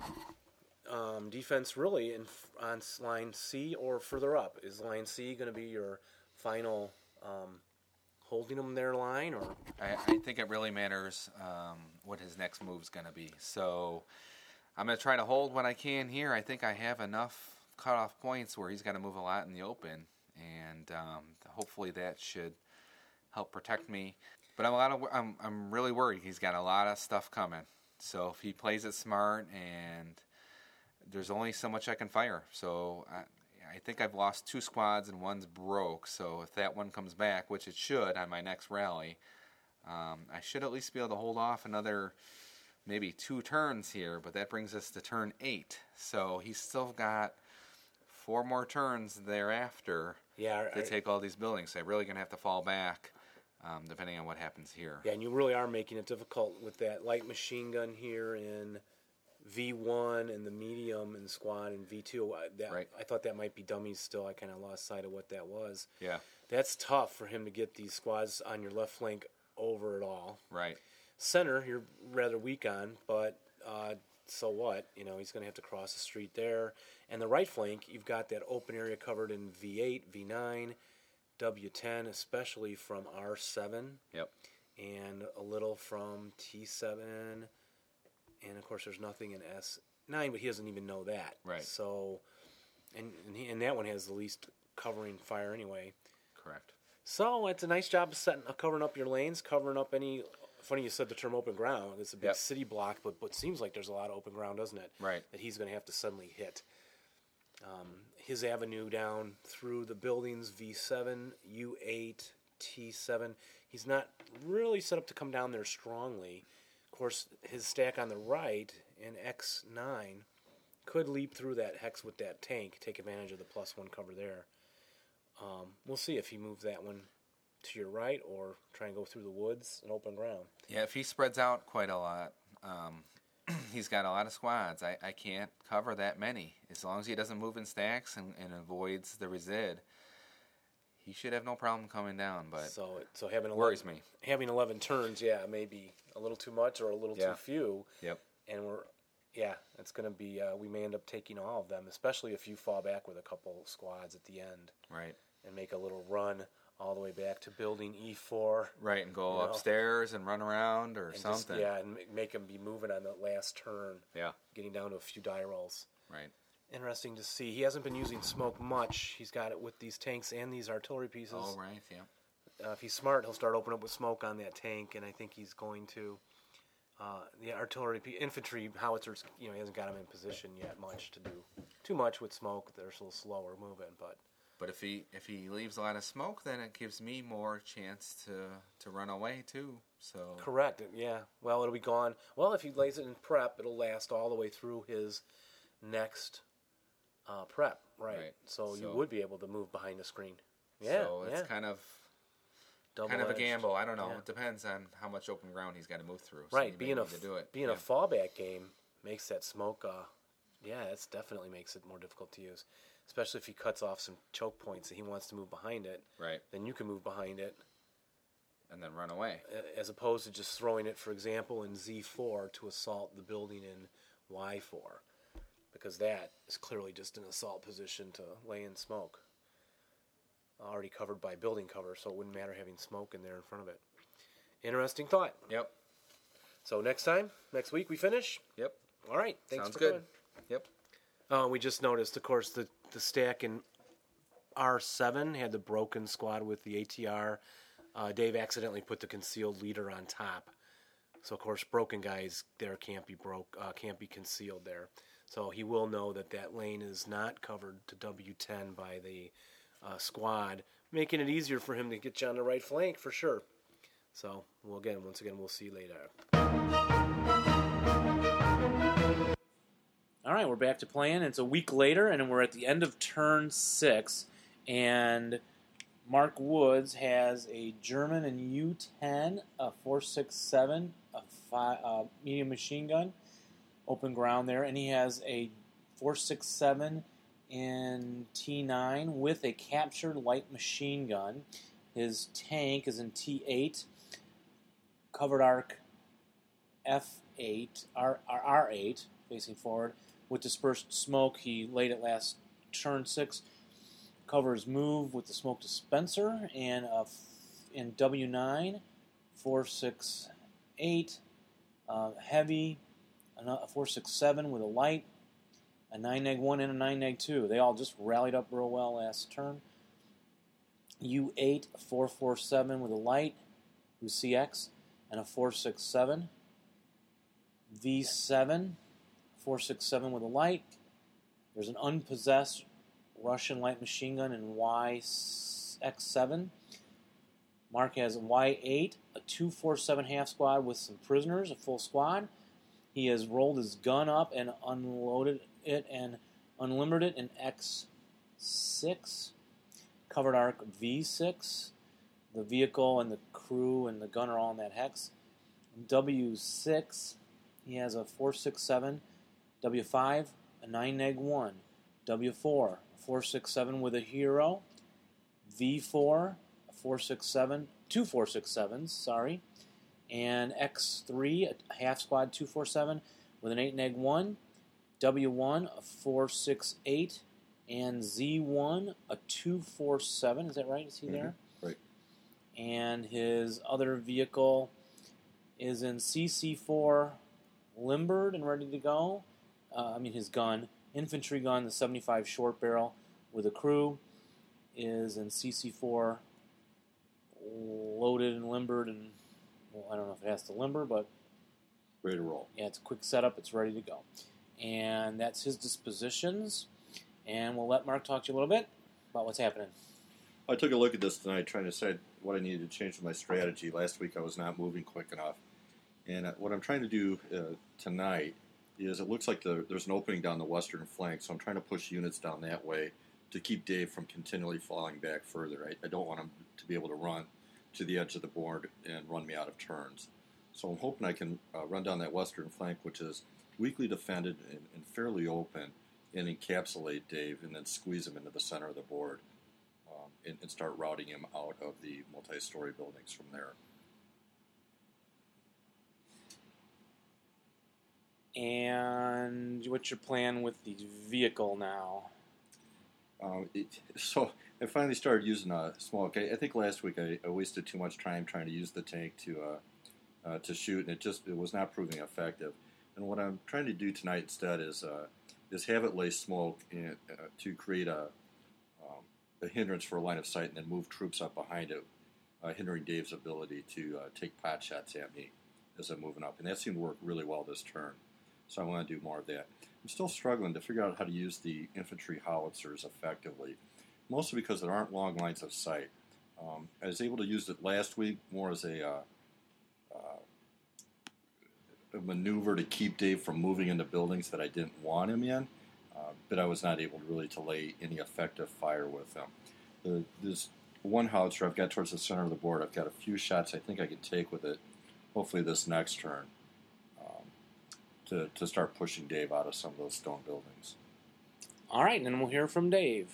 B: um, defense really in, on line C or further up. Is line C going to be your final um, holding them their line, or
C: I, I think it really matters um, what his next move is going to be. So I'm going to try to hold what I can here. I think I have enough cutoff points where he's got to move a lot in the open, and um, hopefully that should help protect me. But I'm a lot of I'm I'm really worried. He's got a lot of stuff coming. So if he plays it smart, and there's only so much I can fire. So I, I think I've lost two squads and one's broke. So if that one comes back, which it should on my next rally, um, I should at least be able to hold off another maybe two turns here. But that brings us to turn eight. So he's still got four more turns thereafter
B: yeah,
C: to take all these buildings. So I'm really going to have to fall back um, depending on what happens here.
B: yeah, and you really are making it difficult with that light machine gun here in V one and the medium in squad and V two. I, that,
C: Right.
B: I thought that might be dummies still. I kind of lost sight of what that was.
C: Yeah,
B: That's tough for him to get these squads on your left flank over it all.
C: right.
B: Center, you're rather weak on, but uh, so what? You know, he's going to have to cross the street there. And the right flank, you've got that open area covered in V eight, V nine, W ten, especially from R seven,
C: Yep.
B: and a little from T seven. And, of course, there's nothing in S nine, but he doesn't even know that.
C: Right.
B: So, and, and, he, and that one has the least covering fire anyway.
C: Correct.
B: So it's a nice job of setting, of covering up your lanes, covering up any. Funny you said the term open ground. It's a big
C: Yep.
B: city block, but but it seems like there's a lot of open ground, doesn't it?
C: Right.
B: That he's going to have to suddenly hit. Um, his avenue down through the buildings, V seven, U eight, T seven. He's not really set up to come down there strongly. Of course, his stack on the right in X nine could leap through that hex with that tank, take advantage of the plus one cover there. Um, we'll see if he moves that one to your right or try and go through the woods and open ground.
C: Yeah, if he spreads out quite a lot, um, he's got a lot of squads. I, I can't cover that many. As long as he doesn't move in stacks and, and avoids the resid, he should have no problem coming down. But
B: So, so having
C: it
B: eleven,
C: worries me.
B: having eleven turns, yeah, maybe a little too much or a little
C: Yeah.
B: too few.
C: Yep.
B: And we're, yeah, it's going to be. Uh, we may end up taking all of them, especially if you fall back with a couple squads at the end
C: Right.
B: and make a little run all the way back to building E four.
C: Right, and go
B: You know.
C: upstairs and run around or
B: And
C: something.
B: Just, yeah, and ma- make them be moving on the last turn,
C: Yeah.
B: getting down to a few die rolls.
C: Right.
B: Interesting to see. He hasn't been using smoke much. He's got it with these tanks and these artillery pieces.
C: Oh, right. Yeah.
B: Uh, if he's smart, he'll start opening up with smoke on that tank, and I think he's going to. Uh, the artillery, infantry howitzers, you know, he hasn't got them in position yet much to do too much with smoke. They're a little slower moving, but
C: But if he if he leaves a lot of smoke, then it gives me more chance to to run away too. So
B: correct. Yeah. Well, it'll be gone. Well, if he lays it in prep, it'll last all the way through his next uh, prep. Right.
C: Right.
B: So,
C: So-
B: you would be able to move behind the screen. Yeah.
C: so it's
B: yeah.
C: kind of
B: Double
C: kind of a
B: edged.
C: gamble. I don't know.
B: Yeah.
C: It depends on how much open ground he's got to move through. So
B: Right.
C: you may
B: Being a
C: need to do it.
B: being
C: yeah.
B: a fallback game makes that smoke. Uh, yeah, that's definitely makes it more difficult to use, especially if he cuts off some choke points that he wants to move behind it.
C: right,
B: Then you can move behind it,
C: and then run away.
B: a- as opposed to just throwing it, for example, in Z four to assault the building in Y four, because that is clearly just an assault position to lay in smoke. Already covered by building cover, so it wouldn't matter having smoke in there in front of it. Interesting thought.
C: Yep.
B: So next time, next week, we finish.
C: Yep.
B: All right. Thanks
C: Sounds
B: for
C: good.
B: coming.
C: Yep.
B: Uh, we just noticed, of course, the, the stack in R seven had the broken squad with the A T R. Uh, Dave accidentally put the concealed leader on top. So, of course, broken guys there can't be broke, uh, can't be concealed there. So he will know that that lane is not covered to W ten by the uh, squad, making it easier for him to get you on the right flank for sure. So, well, again, once again, we'll see you later. All right, we're back to playing. It's a week later, and we're at the end of turn six. And Mark Woods has a German and U ten, a four six seven, a five, uh, medium machine gun, open ground there, and he has a four six seven in T nine with a captured light machine gun. His tank is in T eight, covered arc F eight, R, R eight, facing forward. With dispersed smoke, he laid it last turn six. Covers move with the smoke dispenser, and a f- in W nine, four six eight, uh, heavy, a four six seven with a light, a nine neg one and a nine neg two. They all just rallied up real well last turn. U eight, four four seven with a light, with C X, and a four six seven. V seven, four six seven with a light. There's an unpossessed Russian light machine gun in Y X seven. Mark has a Y eight, a two four seven half squad with some prisoners, a full squad. He has rolled his gun up and unloaded it and unlimbered it in X six. Covered arc V six. The vehicle and the crew and the gun are all in that hex. W six, he has a four six seven. W five, a nine neg one. W four, a four six seven with a hero. V four, a four six seven, two four six sevens, sorry. And X three, a half squad two four seven with an eight neg one. W one, a four six eight. And Z one, a two four seven. Is that right? Is he
D: Mm-hmm.
B: there?
D: Right.
B: And his other vehicle is in C C four, limbered and ready to go. Uh, I mean, his gun, infantry gun, the seventy-five short barrel with a crew, is in C C four, loaded and limbered, and well, I don't know if it has to limber, but
D: Ready to roll.
B: yeah, it's a quick setup. It's ready to go, and that's his dispositions. And we'll let Mark talk to you a little bit about what's happening.
D: I took a look at this tonight, trying to decide what I needed to change with my strategy. Last week I was not moving quick enough, and uh, what I'm trying to do uh, tonight is it looks like the, there's an opening down the western flank, so I'm trying to push units down that way to keep Dave from continually falling back further. I, I don't want him to be able to run to the edge of the board and run me out of turns. So I'm hoping I can uh, run down that western flank, which is weakly defended and, and fairly open, and encapsulate Dave and then squeeze him into the center of the board um, and, and start routing him out of the multi-story buildings from there.
B: And what's your plan with the vehicle now?
D: Um, it, so I finally started using a smoke. I, I think last week I, I wasted too much time trying to use the tank to uh, uh, to shoot, and it just it was not proving effective. And what I'm trying to do tonight instead is uh, is have it lay smoke in, uh, to create a um, a hindrance for a line of sight, and then move troops up behind it, uh, hindering Dave's ability to uh, take pot shots at me as I'm moving up, and that seemed to work really well this turn. So I want to do more of that. I'm still struggling to figure out how to use the infantry howitzers effectively, mostly because there aren't long lines of sight. Um, I was able to use it last week more as a, uh, uh, a maneuver to keep Dave from moving into buildings that I didn't want him in, uh, but I was not able to really to lay any effective fire with him. The, this one howitzer I've got towards the center of the board, I've got a few shots I think I could take with it, hopefully this next turn, um, to, to start pushing Dave out of some of those stone buildings.
B: All right, and then we'll hear from Dave.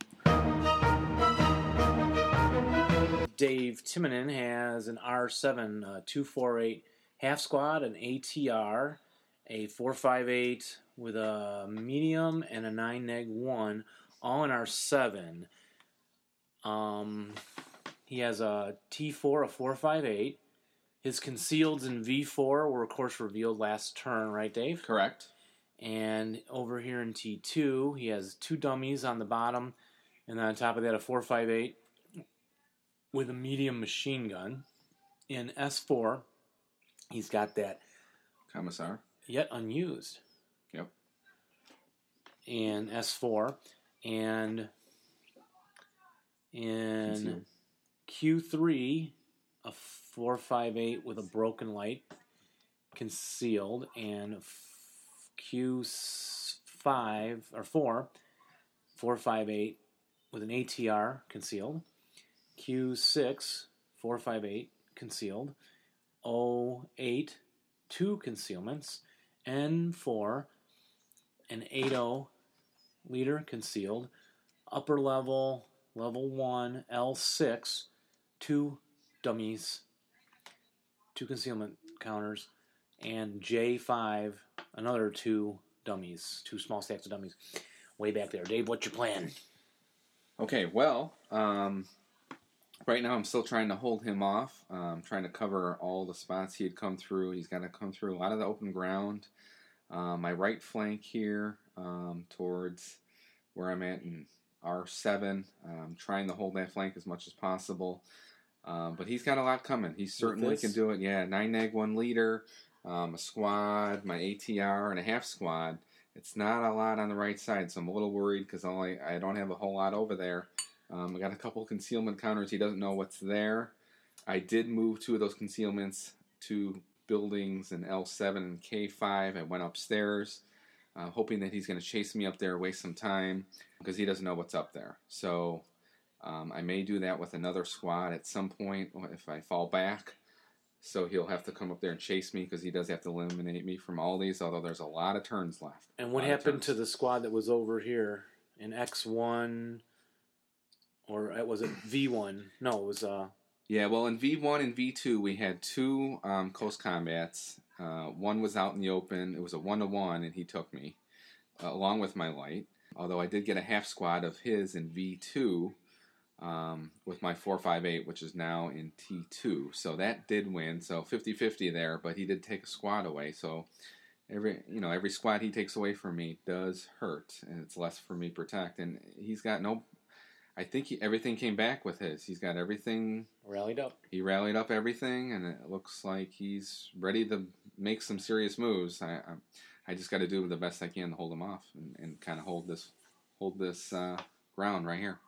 B: Dave Timonen has an R seven uh, two forty-eight half squad, an A T R, a four fifty-eight with a medium, and a nine neg one, all in R seven. Um, he has a T four, a four fifty-eight. His concealeds in V four were, of course, revealed last turn, right, Dave?
C: Correct.
B: And over here in T two, he has two dummies on the bottom, and then on top of that, a four fifty-eight with a medium machine gun. In S four, he's got that
C: Commissar.
B: yet unused.
C: Yep.
B: In S four, and in
C: Concealed.
B: Q three, a four fifty-eight with a broken light concealed, and Q five or four, four fifty-eight with an A T R concealed. Q six, four fifty-eight concealed. O eight, two concealments. N four, an eighty leader concealed. Upper level, level one, L six, two dummies, two concealment counters, and J five, another two dummies, two small stacks of dummies. Way back there. Dave, what's your plan?
C: Okay, well, um, right now I'm still trying to hold him off. Um, trying to cover all the spots he had come through. He's got to come through a lot of the open ground. Um, my right flank here um, towards where I'm at in R seven. Um, trying to hold that flank as much as possible. Um, but he's got a lot coming. He certainly can do it. Yeah, nine neg one leader, um, a squad, my A T R, and a half squad. It's not a lot on the right side, so I'm a little worried because I, I don't have a whole lot over there. Um, I got a couple concealment counters. He doesn't know what's there. I did move two of those concealments to buildings in L seven and K five. I went upstairs, uh, hoping that he's going to chase me up there, waste some time, because he doesn't know what's up there. So um, I may do that with another squad at some point if I fall back. So he'll have to come up there and chase me because he does have to eliminate me from all these, although there's a lot of turns left.
B: And what happened to the squad that was over here in X one, or was it V one? No, it was... Uh...
C: Yeah, well, in V one and V two, we had two um, close combats. Uh, one was out in the open. It was a one-to-one, and he took me, uh, along with my light. Although I did get a half squad of his in V two, Um, with my four fifty-eight, which is now in T two. So that did win. So fifty-fifty there, but he did take a squad away. So every you know every squad he takes away from me does hurt, and it's less for me to protect. And he's got no... I think he, everything came back with his. He's got everything...
B: Rallied up.
C: He rallied up everything, and it looks like he's ready to make some serious moves. I I, I just got to do the best I can to hold him off and, and kind of hold this, hold this uh, ground right here.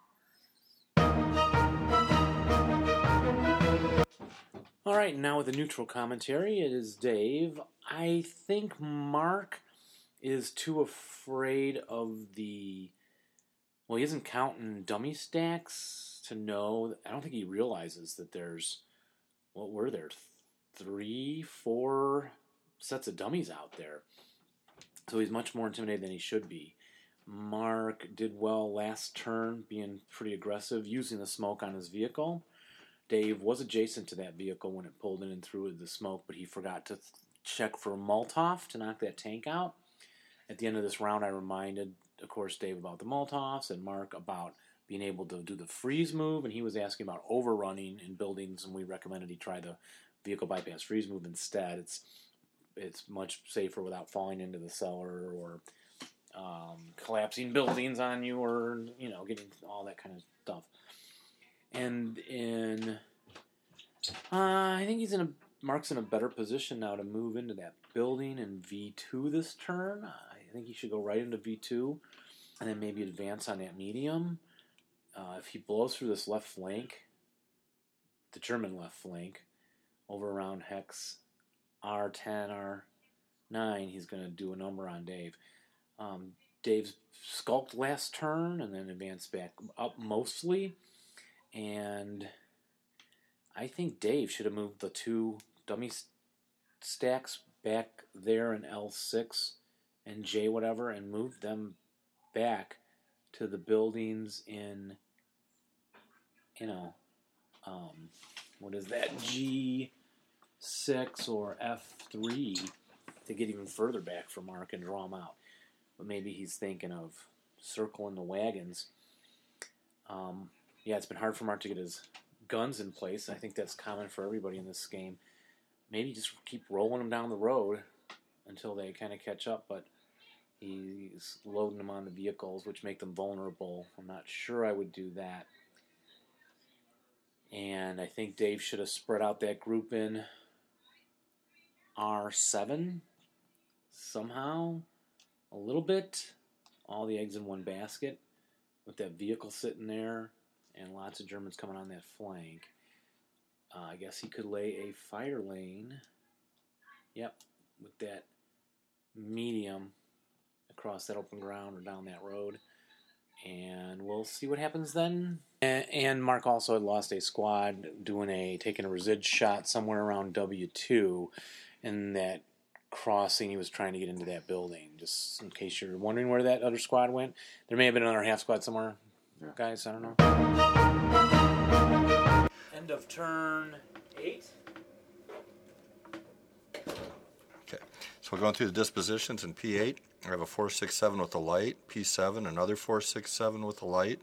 B: All right, now with the neutral commentary, it is Dave. I think Mark is too afraid of the... Well, he isn't counting dummy stacks to know... I don't think he realizes that there's... What were there? Three, four sets of dummies out there. So he's much more intimidated than he should be. Mark did well last turn, being pretty aggressive, using the smoke on his vehicle. Dave was adjacent to that vehicle when it pulled in and through the smoke, but he forgot to check for Molotov to knock that tank out. At the end of this round, I reminded, of course, Dave about the Molotovs and Mark about being able to do the freeze move, and he was asking about overrunning in buildings, and we recommended he try the vehicle bypass freeze move instead. It's it's much safer without falling into the cellar or um, collapsing buildings on you, or you know, getting all that kind of stuff. And in, uh, I think he's in a Mark's in a better position now to move into that building in V two this turn. I think he should go right into V two and then maybe advance on that medium. Uh, if he blows through this left flank, the German left flank, over around hex R ten, R nine, he's going to do a number on Dave. Um, Dave's skulked last turn and then advanced back up mostly. And I think Dave should have moved the two dummy st- stacks back there in L six and J whatever and moved them back to the buildings in, you know, um, what is that, G six or F three to get even further back from Mark and draw him out. But maybe he's thinking of circling the wagons. Um, yeah, it's been hard for Mark to get his guns in place. I think that's common for everybody in this game. Maybe just keep rolling them down the road until they kind of catch up, but he's loading them on the vehicles, which make them vulnerable. I'm not sure I would do that. And I think Dave should have spread out that group in R seven somehow, a little bit. All the eggs in one basket with that vehicle sitting there and lots of Germans coming on that flank. Uh, I guess he could lay a fire lane, yep, with that medium across that open ground or down that road. And we'll see what happens then. And, and Mark also had lost a squad doing a, taking a resid shot somewhere around W two in that crossing. He was trying to get into that building. Just in case you're wondering where that other squad went. There may have been another half squad somewhere. Yeah. Guys, I don't know. End of turn eight.
D: Okay, so we're going through the dispositions in P eight. I have a four six seven with a light. P seven, another four six seven with a light.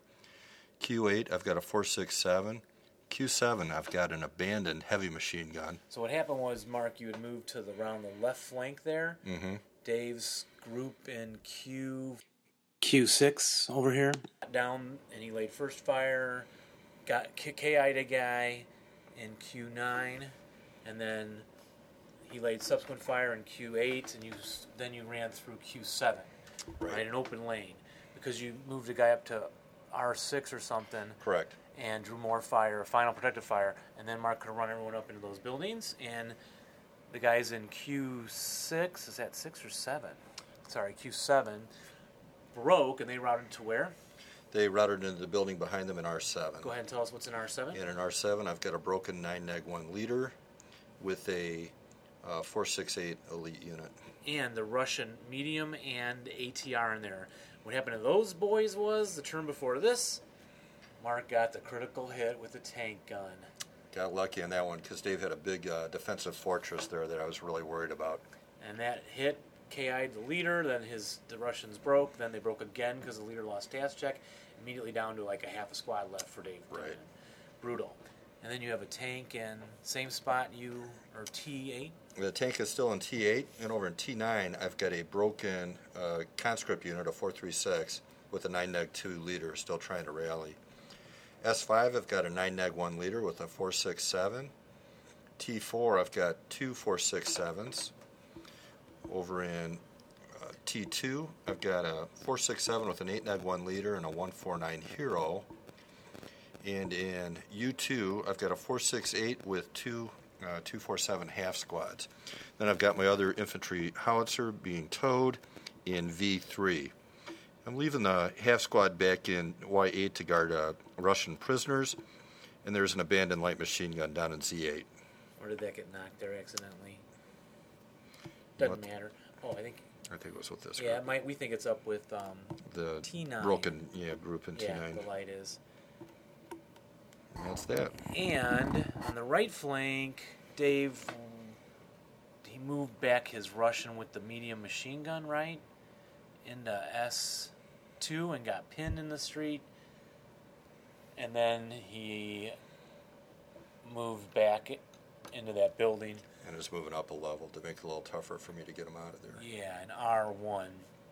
D: Q eight, I've got a four six seven. Q seven, I've got an abandoned heavy machine gun.
B: So what happened was, Mark, you had moved to the around the left flank there.
D: Mm-hmm.
B: Dave's group in Q Q six over here. Down, and he laid first fire, got K I'd a guy in Q nine, and then he laid subsequent fire in Q eight, and you then you ran through Q seven, right, right, an open lane, because you moved a guy up to R six or something.
D: Correct.
B: And drew more fire, a final protective fire, and then Mark could have run everyone up into those buildings, and the guys in Q six, is that six or seven? Sorry, Q seven, broke, and they routed to where?
D: They routed into the building behind them in R seven.
B: Go ahead and tell us what's in R seven.
D: And in R seven, I've got a broken nine neg one leader with a uh, four six eight elite unit.
B: And the Russian medium and A T R in there. What happened to those boys was, the turn before this, Mark got the critical hit with the tank gun.
D: Got lucky on that one because Dave had a big uh, defensive fortress there that I was really worried about.
B: And that hit K I'd the leader, then his the Russians broke, then they broke again because the leader lost task check, immediately down to like a half a squad left for Dave.
D: Right.
B: Brutal. And then you have a tank in same spot, U or T eight.
D: The tank is still in T eight, and over in T nine, I've got a broken uh, conscript unit of four three six with a nine neg two leader still trying to rally. S five, I've got a nine neg one leader with a four six seven. T four, I've got two four six sevens. Over in uh, T two, I've got a four six seven with an eight neg one leader and a one four nine hero. And in U two, I've got a four six eight with two uh, two four seven half squads. Then I've got my other infantry howitzer being towed in V three. I'm leaving the half squad back in Y eight to guard uh, Russian prisoners, and there's an abandoned light machine gun down in Z eight.
B: Or did that get knocked there accidentally? Doesn't
D: What?
B: matter. Oh, I think.
D: I think it was with this.
B: Yeah,
D: group.
B: it might. We think it's up with um,
D: the
B: T nine.
D: broken yeah group in
B: yeah,
D: T nine.
B: the light is.
D: That's that.
B: And on the right flank, Dave, he moved back his Russian with the medium machine gun, right? Into S two and got pinned in the street. And then he moved back into that building.
D: And is moving up a level to make it a little tougher for me to get him out of there.
B: Yeah, an R one.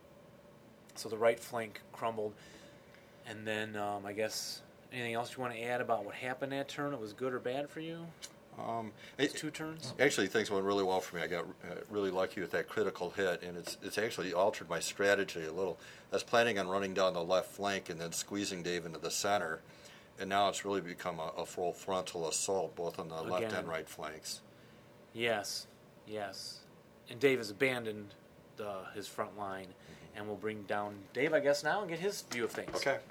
B: So the right flank crumbled. And then um, I guess anything else you want to add about what happened that turn? It was good or bad for you?
D: Um,
B: It's
D: it,
B: two turns?
D: Actually, things went really well for me. I got uh, really lucky with that critical hit, and it's it's actually altered my strategy a little. I was planning on running down the left flank and then squeezing Dave into the center, and now it's really become a, a full frontal assault, both on the
B: Again.
D: left and right flanks.
B: Yes, yes. And Dave has abandoned the, his front line, mm-hmm. and we'll bring down Dave, I guess, now and get his view of things.
D: Okay.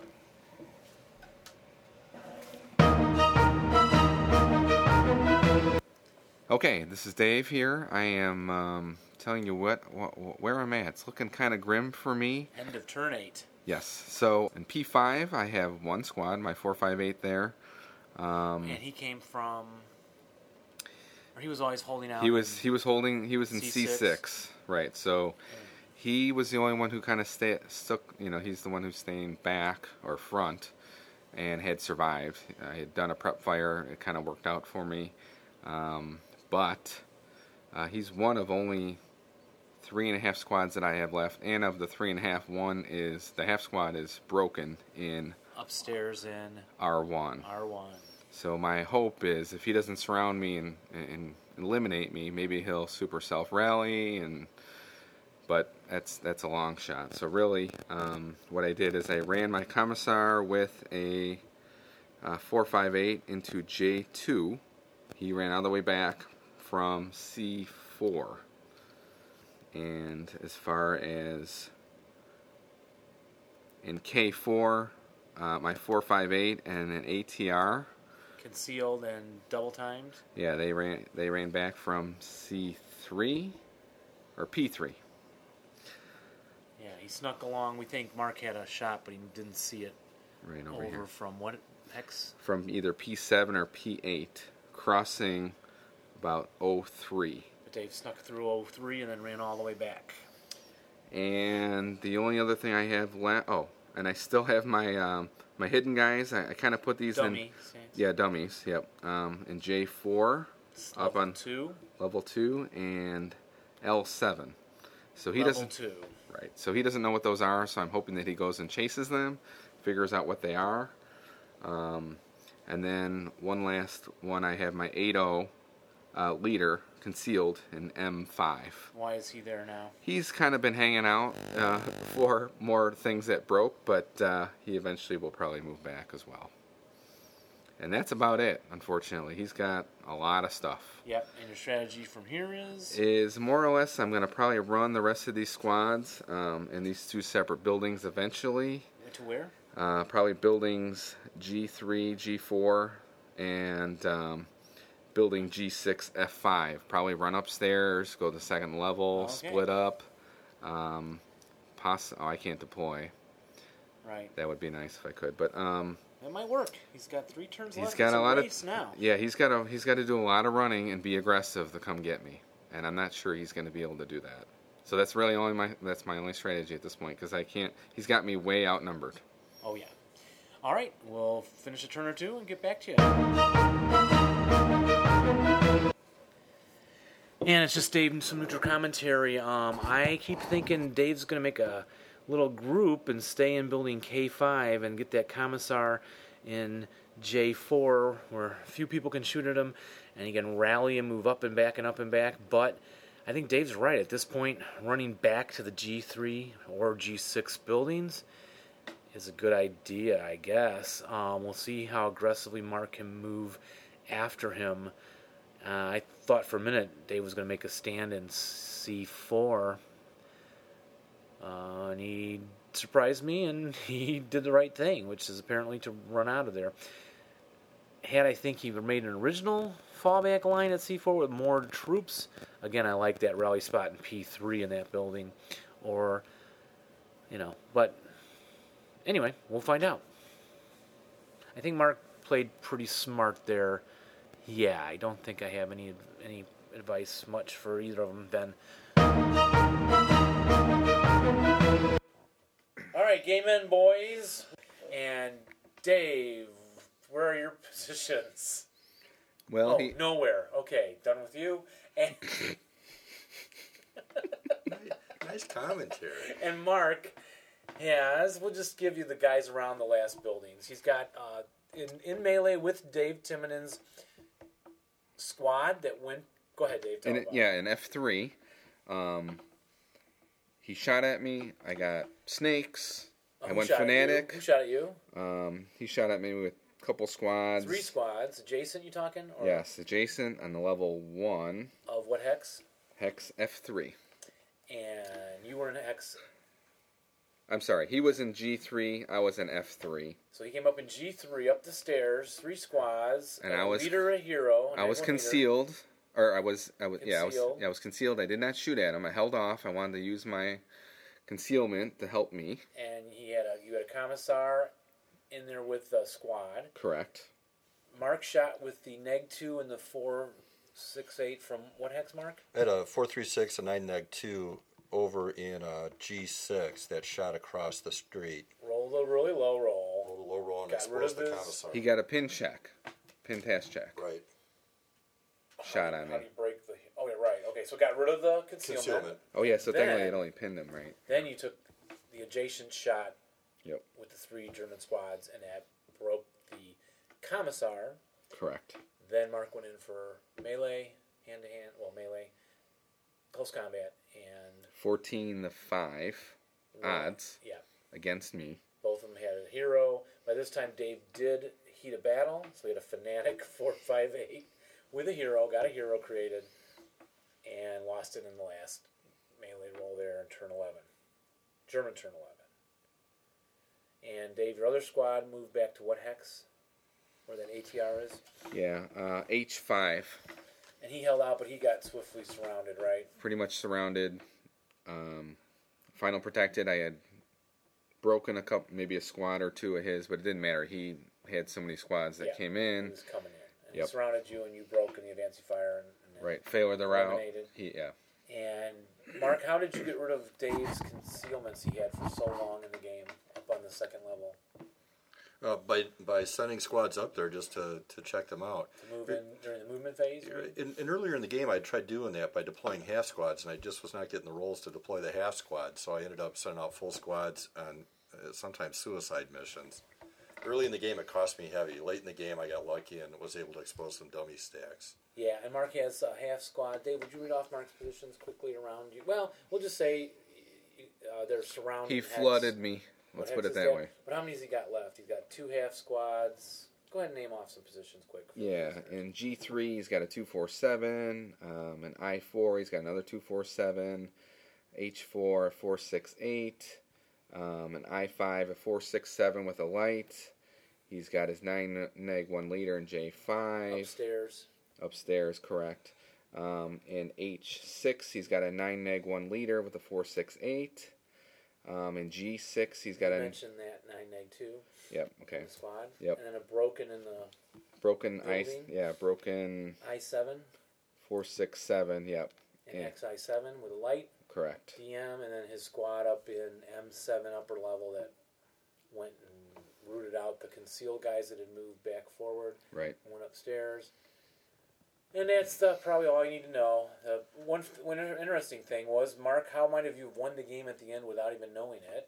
C: Okay, this is Dave here. I am um, telling you what, what where I'm at. It's looking kind of grim for me.
B: End of turn eight.
C: Yes. So in P five, I have one squad, my four five eight there. Um,
B: and he came from, or he was always holding out.
C: He was he was holding. He was in
B: C
C: C
B: six.
C: six, right? So he was the only one who kind of stay stuck. You know, he's the one who's staying back or front, and had survived. I had done a prep fire. It kind of worked out for me. Um, But uh, he's one of only three and a half squads that I have left, and of the three and a half, one is the half squad is broken in
B: upstairs in
C: R one.
B: R one.
C: So my hope is if he doesn't surround me and, and eliminate me, maybe he'll super self rally, and but that's that's a long shot. So really, um, what I did is I ran my commissar with a uh, four five eight into J two. He ran all the way back from C four, and as far as in K four, uh, my four five eight and an A T R
B: concealed and double timed.
C: Yeah, they ran they ran back from C three or P three.
B: Yeah, he snuck along. We think Mark had a shot, but he didn't see it.
C: Right over,
B: over
C: here.
B: from what hex?
C: From either P seven or P eight, crossing about oh three.
B: But Dave snuck through oh three and then ran all the way back.
C: And the only other thing I have left, oh, and I still have my um, my hidden guys. I, I kind of put these
B: Dummy
C: in,
B: saints.
C: yeah, dummies. Yep, um, in J four,
B: It's
C: up
B: level
C: on
B: two.
C: level two, and L seven. So he
B: level
C: doesn't.
B: two.
C: Right. So he doesn't know what those are. So I'm hoping that he goes and chases them, figures out what they are. Um, and then one last one, I have my eight oh uh, leader concealed in M five.
B: Why is he there now?
C: He's kind of been hanging out uh, for more things that broke, but uh, he eventually will probably move back as well. And that's about it, unfortunately. He's got a lot of stuff.
B: Yep, and your strategy from here is?
C: Is more or less I'm going to probably run the rest of these squads um, in these two separate buildings eventually.
B: To where?
C: Uh, probably buildings G three, G four, and um, building G six, F five. Probably run upstairs, go to the second level,
B: Okay.
C: split up. Um, poss- oh, I can't deploy.
B: Right.
C: That would be nice if I could, but um,
B: That might work. He's got three turns
C: he's
B: left.
C: got
B: It's
C: a lot
B: race
C: of
B: now.
C: yeah. He's got to he's got to do a lot of running and be aggressive to come get me, and I'm not sure he's going to be able to do that. So that's really only my that's my only strategy at this point because I can't. He's got me way outnumbered.
B: Oh, yeah. All right, we'll finish a turn or two and get back to you. And it's just Dave and some neutral commentary. Um, I keep thinking Dave's going to make a little group and stay in building K five and get that commissar in J four where a few people can shoot at him and he can rally and move up and back and up and back. But I think Dave's right. At this point, running back to the G three or G six buildings is a good idea, I guess. Um, we'll see how aggressively Mark can move after him. Uh, I thought for a minute Dave was going to make a stand in C four. Uh, and he surprised me, and he did the right thing, which is apparently to run out of there. Had I think he made an original fallback line at C four with more troops, again, I like that rally spot in P three in that building. Or, you know, but anyway, we'll find out. I think Mark played pretty smart there. Yeah, I don't think I have any any advice much for either of them, Ben. All right, game in, boys. And Dave, where are your positions?
C: Well,
B: oh,
C: he
B: nowhere. Okay, done with you. And
D: Nice commentary.
B: and Mark has, we'll just give you the guys around the last buildings. He's got uh, in, in melee with Dave Timonen's squad that went. Go ahead, Dave. Tell
C: And
B: me
C: it,
B: about
C: yeah, in F three, um, he shot at me. I got snakes.
B: Uh,
C: I
B: who
C: went
B: shot at you?
C: fanatic.
B: Who shot at you?
C: Um, he shot at me with a couple squads.
B: Three squads. Adjacent, you talking? Or
C: Yes, adjacent on the level one,
B: Of what hex?
C: hex F three.
B: And you were in hex.
C: I'm sorry, he was in G three. I was in F three.
B: So he came up in G three, up the stairs, three squads.
C: And
B: a
C: I was-
B: leader, a hero.
C: I was
B: everyone leader.
C: concealed, or I was, I was, yeah, I was,
B: Concealed.
C: yeah, I was concealed. I did not shoot at him. I held off. I wanted to use my concealment to help me.
B: And he had a you had a commissar in there with the squad.
C: Correct.
B: Mark shot with the neg two and the four six eight from what hex, Mark?
D: I had a four three six and nine neg two over in uh, G six that shot across the street.
B: Roll the really low roll.
D: Rolled a low roll and
B: Got rid
D: exposed
B: of
D: the
B: his-
D: commissar.
C: He got a pin check, pin task check.
D: Right.
C: Shot
B: how,
C: on
B: How
C: me.
B: do you break the? Oh yeah, right. Okay, so got rid of the concealment.
D: Concealment.
C: Oh yeah, so technically
B: Then-
C: it only pinned him, right?
B: Then you took the adjacent shot.
C: Yep.
B: With the three German squads, and that broke the commissar.
C: Correct.
B: Then Mark went in for melee, hand to hand, well melee, close combat, and
C: fourteen to five odds
B: yeah,
C: against me.
B: both of them had a hero. By this time, Dave did heat a battle, so he had a fanatic four five eight with a hero, got a hero created, and lost it in the last melee roll there in turn eleven, German turn eleven. And Dave, your other squad moved back to what hex? Where that A T R is?
C: Yeah, uh, H five.
B: And he held out, but he got swiftly surrounded, right?
C: Pretty much surrounded. Um, final protected. I had broken a couple, maybe a squad or two of his, but it didn't matter. He had so many squads that
B: Yeah,
C: came
B: He
C: in.
B: was coming in. And
C: Yep.
B: he surrounded you, and you broke in the advancing fire. And, and then-
C: Right, failure the route.
B: Eliminated.
C: He, yeah.
B: And, Mark, how did you get rid of Dave's concealments he had for so long in the game up on the second level?
D: Uh, by by sending squads up there just to, to check them out.
B: To move in during the movement phase? you mean?
D: And, and earlier in the game, I tried doing that by deploying half squads, and I just was not getting the rolls to deploy the half squad, so I ended up sending out full squads on uh, sometimes suicide missions. Early in the game, it cost me heavy. Late in the game, I got lucky and was able to expose some dummy stacks.
B: Yeah, and Mark has a half squad. Dave, would you read off Mark's positions quickly around you? Well, we'll just say uh, they're surrounding.
C: He
B: hex.
C: flooded me.
B: What
C: Let's
B: hex
C: put it
B: is
C: that way.
B: But how many has he got left? He's got two half squads. Go ahead and name off some positions quick.
C: Yeah, in G three he's got a two four seven, um, in I four he's got another two four seven, H four a four six eight, um, in I five a four six seven with a light. He's got his nine neg one leader in J five.
B: Upstairs.
C: Upstairs, correct. Um, in H six he's got a nine neg one leader with a four six eight. Um, in G six he's got
B: You
C: a
B: mentioned that nine neg two.
C: yep okay
B: In the squad.
C: Yep.
B: And then a broken in the
C: broken ice
B: Building.
C: yeah broken
B: I seven
C: four six seven yep
B: and
C: yeah,
B: X I seven with a light
C: correct.
B: D M, and then his squad up in M seven upper level that went and rooted out the concealed guys that had moved back forward.
C: Right.
B: Went upstairs. And that's uh, probably all you need to know. The one, one interesting thing was, Mark, how might have you won the game at the end without even knowing it?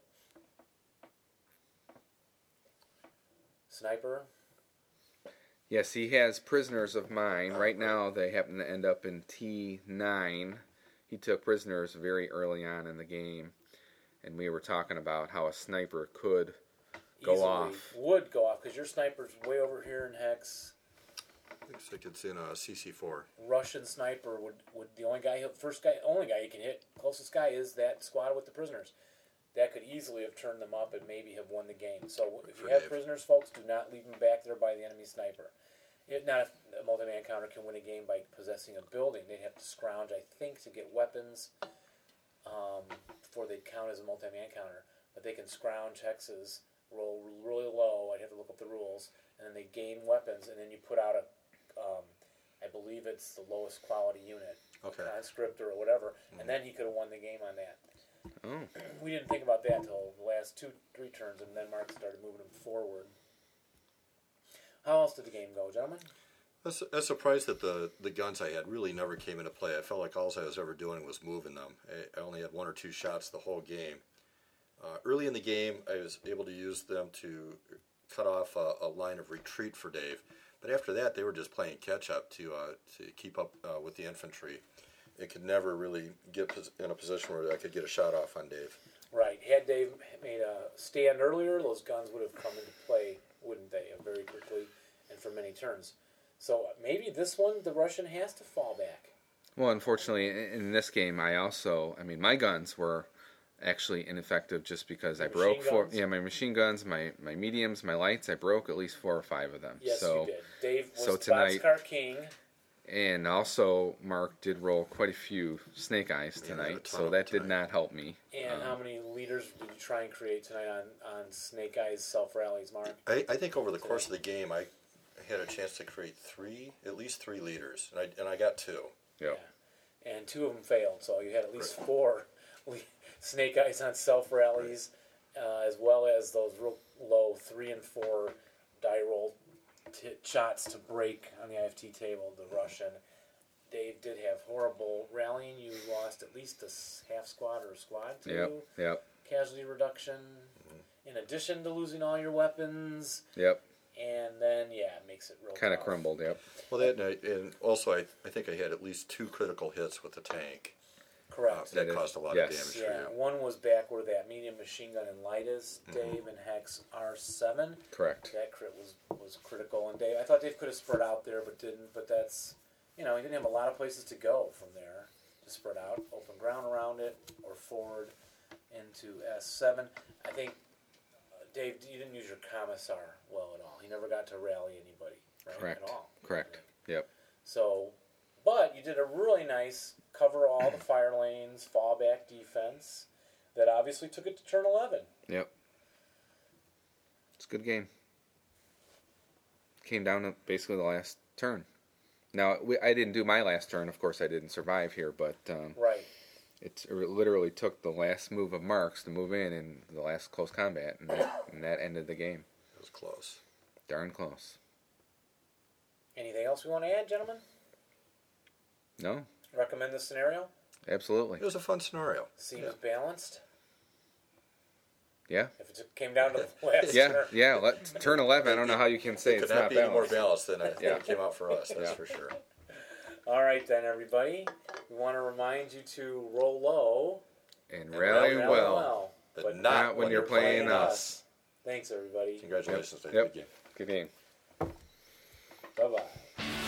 B: Sniper.
C: Yes, he has prisoners of mine. Right now, they happen to end up in T nine. He took prisoners very early on in the game, and we were talking about how a sniper could go
B: Easily
C: off.
B: would go off because your sniper's way over here in Hex.
D: Looks like it's in a C C four.
B: Russian sniper would, would the only guy, first guy, only guy you can hit, closest guy is that squad with the prisoners. That could easily have turned them up and maybe have won the game. So if you
D: For
B: have
D: Dave.
B: prisoners, folks, do not leave them back there by the enemy sniper. If not, if a multi-man counter can win a game by possessing a building, they'd have to scrounge, I think, to get weapons um, before they'd count as a multi-man counter. But they can scrounge hexes, roll really low. I'd have to look up the rules, and then they gain weapons, and then you put out a, um, I believe it's the lowest quality unit,
D: Okay.
B: conscript or whatever, and then he could have won the game on that.
C: Oh,
B: We didn't think about that until the last two, three turns, and then Mark started moving him forward. How else did the game go, gentlemen?
D: I was, I was surprised that the, the guns I had really never came into play. I felt like all I was ever doing was moving them. I, I only had one or two shots the whole game. Uh, early in the game, I was able to use them to cut off a, a line of retreat for Dave. But after that, they were just playing catch up to uh, to keep up uh, with the infantry. It could never really get pos- in a position where I could get a shot off on Dave.
B: Right. Had Dave made a stand earlier, those guns would have come into play, wouldn't they, very quickly and for many turns. So maybe this one, the Russian has to fall back.
C: Well, unfortunately, in in this game, I also, I mean, my guns were actually ineffective just because I
B: Your
C: broke
B: machine
C: four.
B: guns?
C: Yeah, my machine guns, my my mediums, my lights. I broke at least four or five of them.
B: Yes,
C: so,
B: you did. Dave was
C: so tonight-
B: Boxcar King.
C: And also, Mark did roll quite a few snake eyes
D: Yeah, a
C: tonight,
D: ton
C: so
D: of
C: that
D: them
C: did
D: tonight.
C: not help me.
B: And
C: Um,
B: how many leaders did you try and create tonight on, on Snake Eyes self rallies, Mark?
D: I, I think over the course of the game, I had a chance to create three, at least three leaders, and I and I got two.
C: Yep.
B: And two of them failed, so you had at least four le- Snake Eyes on self rallies, uh, as well as those real low three and four die roll t- shots to break on the I F T table, the Russian. Dave did have horrible rallying. You lost at least a s- half squad or a squad to
C: Yep. Yep.
B: casualty reduction. In addition to losing all your weapons,
C: Yep.
B: and then yeah, it makes it real
C: Kind of
B: tough.
C: crumbled. Yep.
D: Well, that night, and also I, I think I had at least two critical hits with the tank. Uh,
B: Correct.
D: that
C: That is-
D: caused a lot
C: yes.
D: of damage
B: Yeah,
D: for you.
B: one was back where that medium machine gun and light is, Dave, and Hex R seven.
C: Correct.
B: That crit was, was critical. And Dave, I thought Dave could have spread out there, but didn't. But that's, you know, he didn't have a lot of places to go from there to spread out. Open ground around it or forward into S seven. I think, uh, Dave, you didn't use your commissar well at all. He never got to rally anybody, right?
C: Correct.
B: At all.
C: Correct. Yep.
B: So, but you did a really nice cover all the fire lanes, fall back defense that obviously took it to turn eleven.
C: Yep. It's a good game. Came down to basically the last turn. Now, we, I didn't do my last turn. Of course, I didn't survive here, but um,
B: Right.
C: it literally took the last move of Mark's to move in in the last close combat, and that, and that ended the game.
D: It was close.
C: Darn close.
B: Anything else we want to add, gentlemen?
C: No,
B: Recommend this scenario?
C: absolutely.
D: It was a fun scenario.
B: Seems
D: Yeah.
B: balanced.
C: Yeah.
B: If it came down to the last
C: Yeah,
B: turn.
C: yeah. Let, turn eleven. I don't know how you can say
D: It could
C: it's
D: not
C: not
D: be any more
C: balanced.
D: balanced than I,
C: Yeah.
D: it came out for us, that's
C: Yeah.
D: for sure.
B: All right, then, everybody. We want to remind you to roll low.
C: And
D: And
C: rally
B: rally
C: well.
D: But, not,
C: Not when you're playing us.
B: Thanks, everybody.
D: Congratulations, Dave.
C: Yep.
D: Good game.
C: Good game.
B: Bye-bye.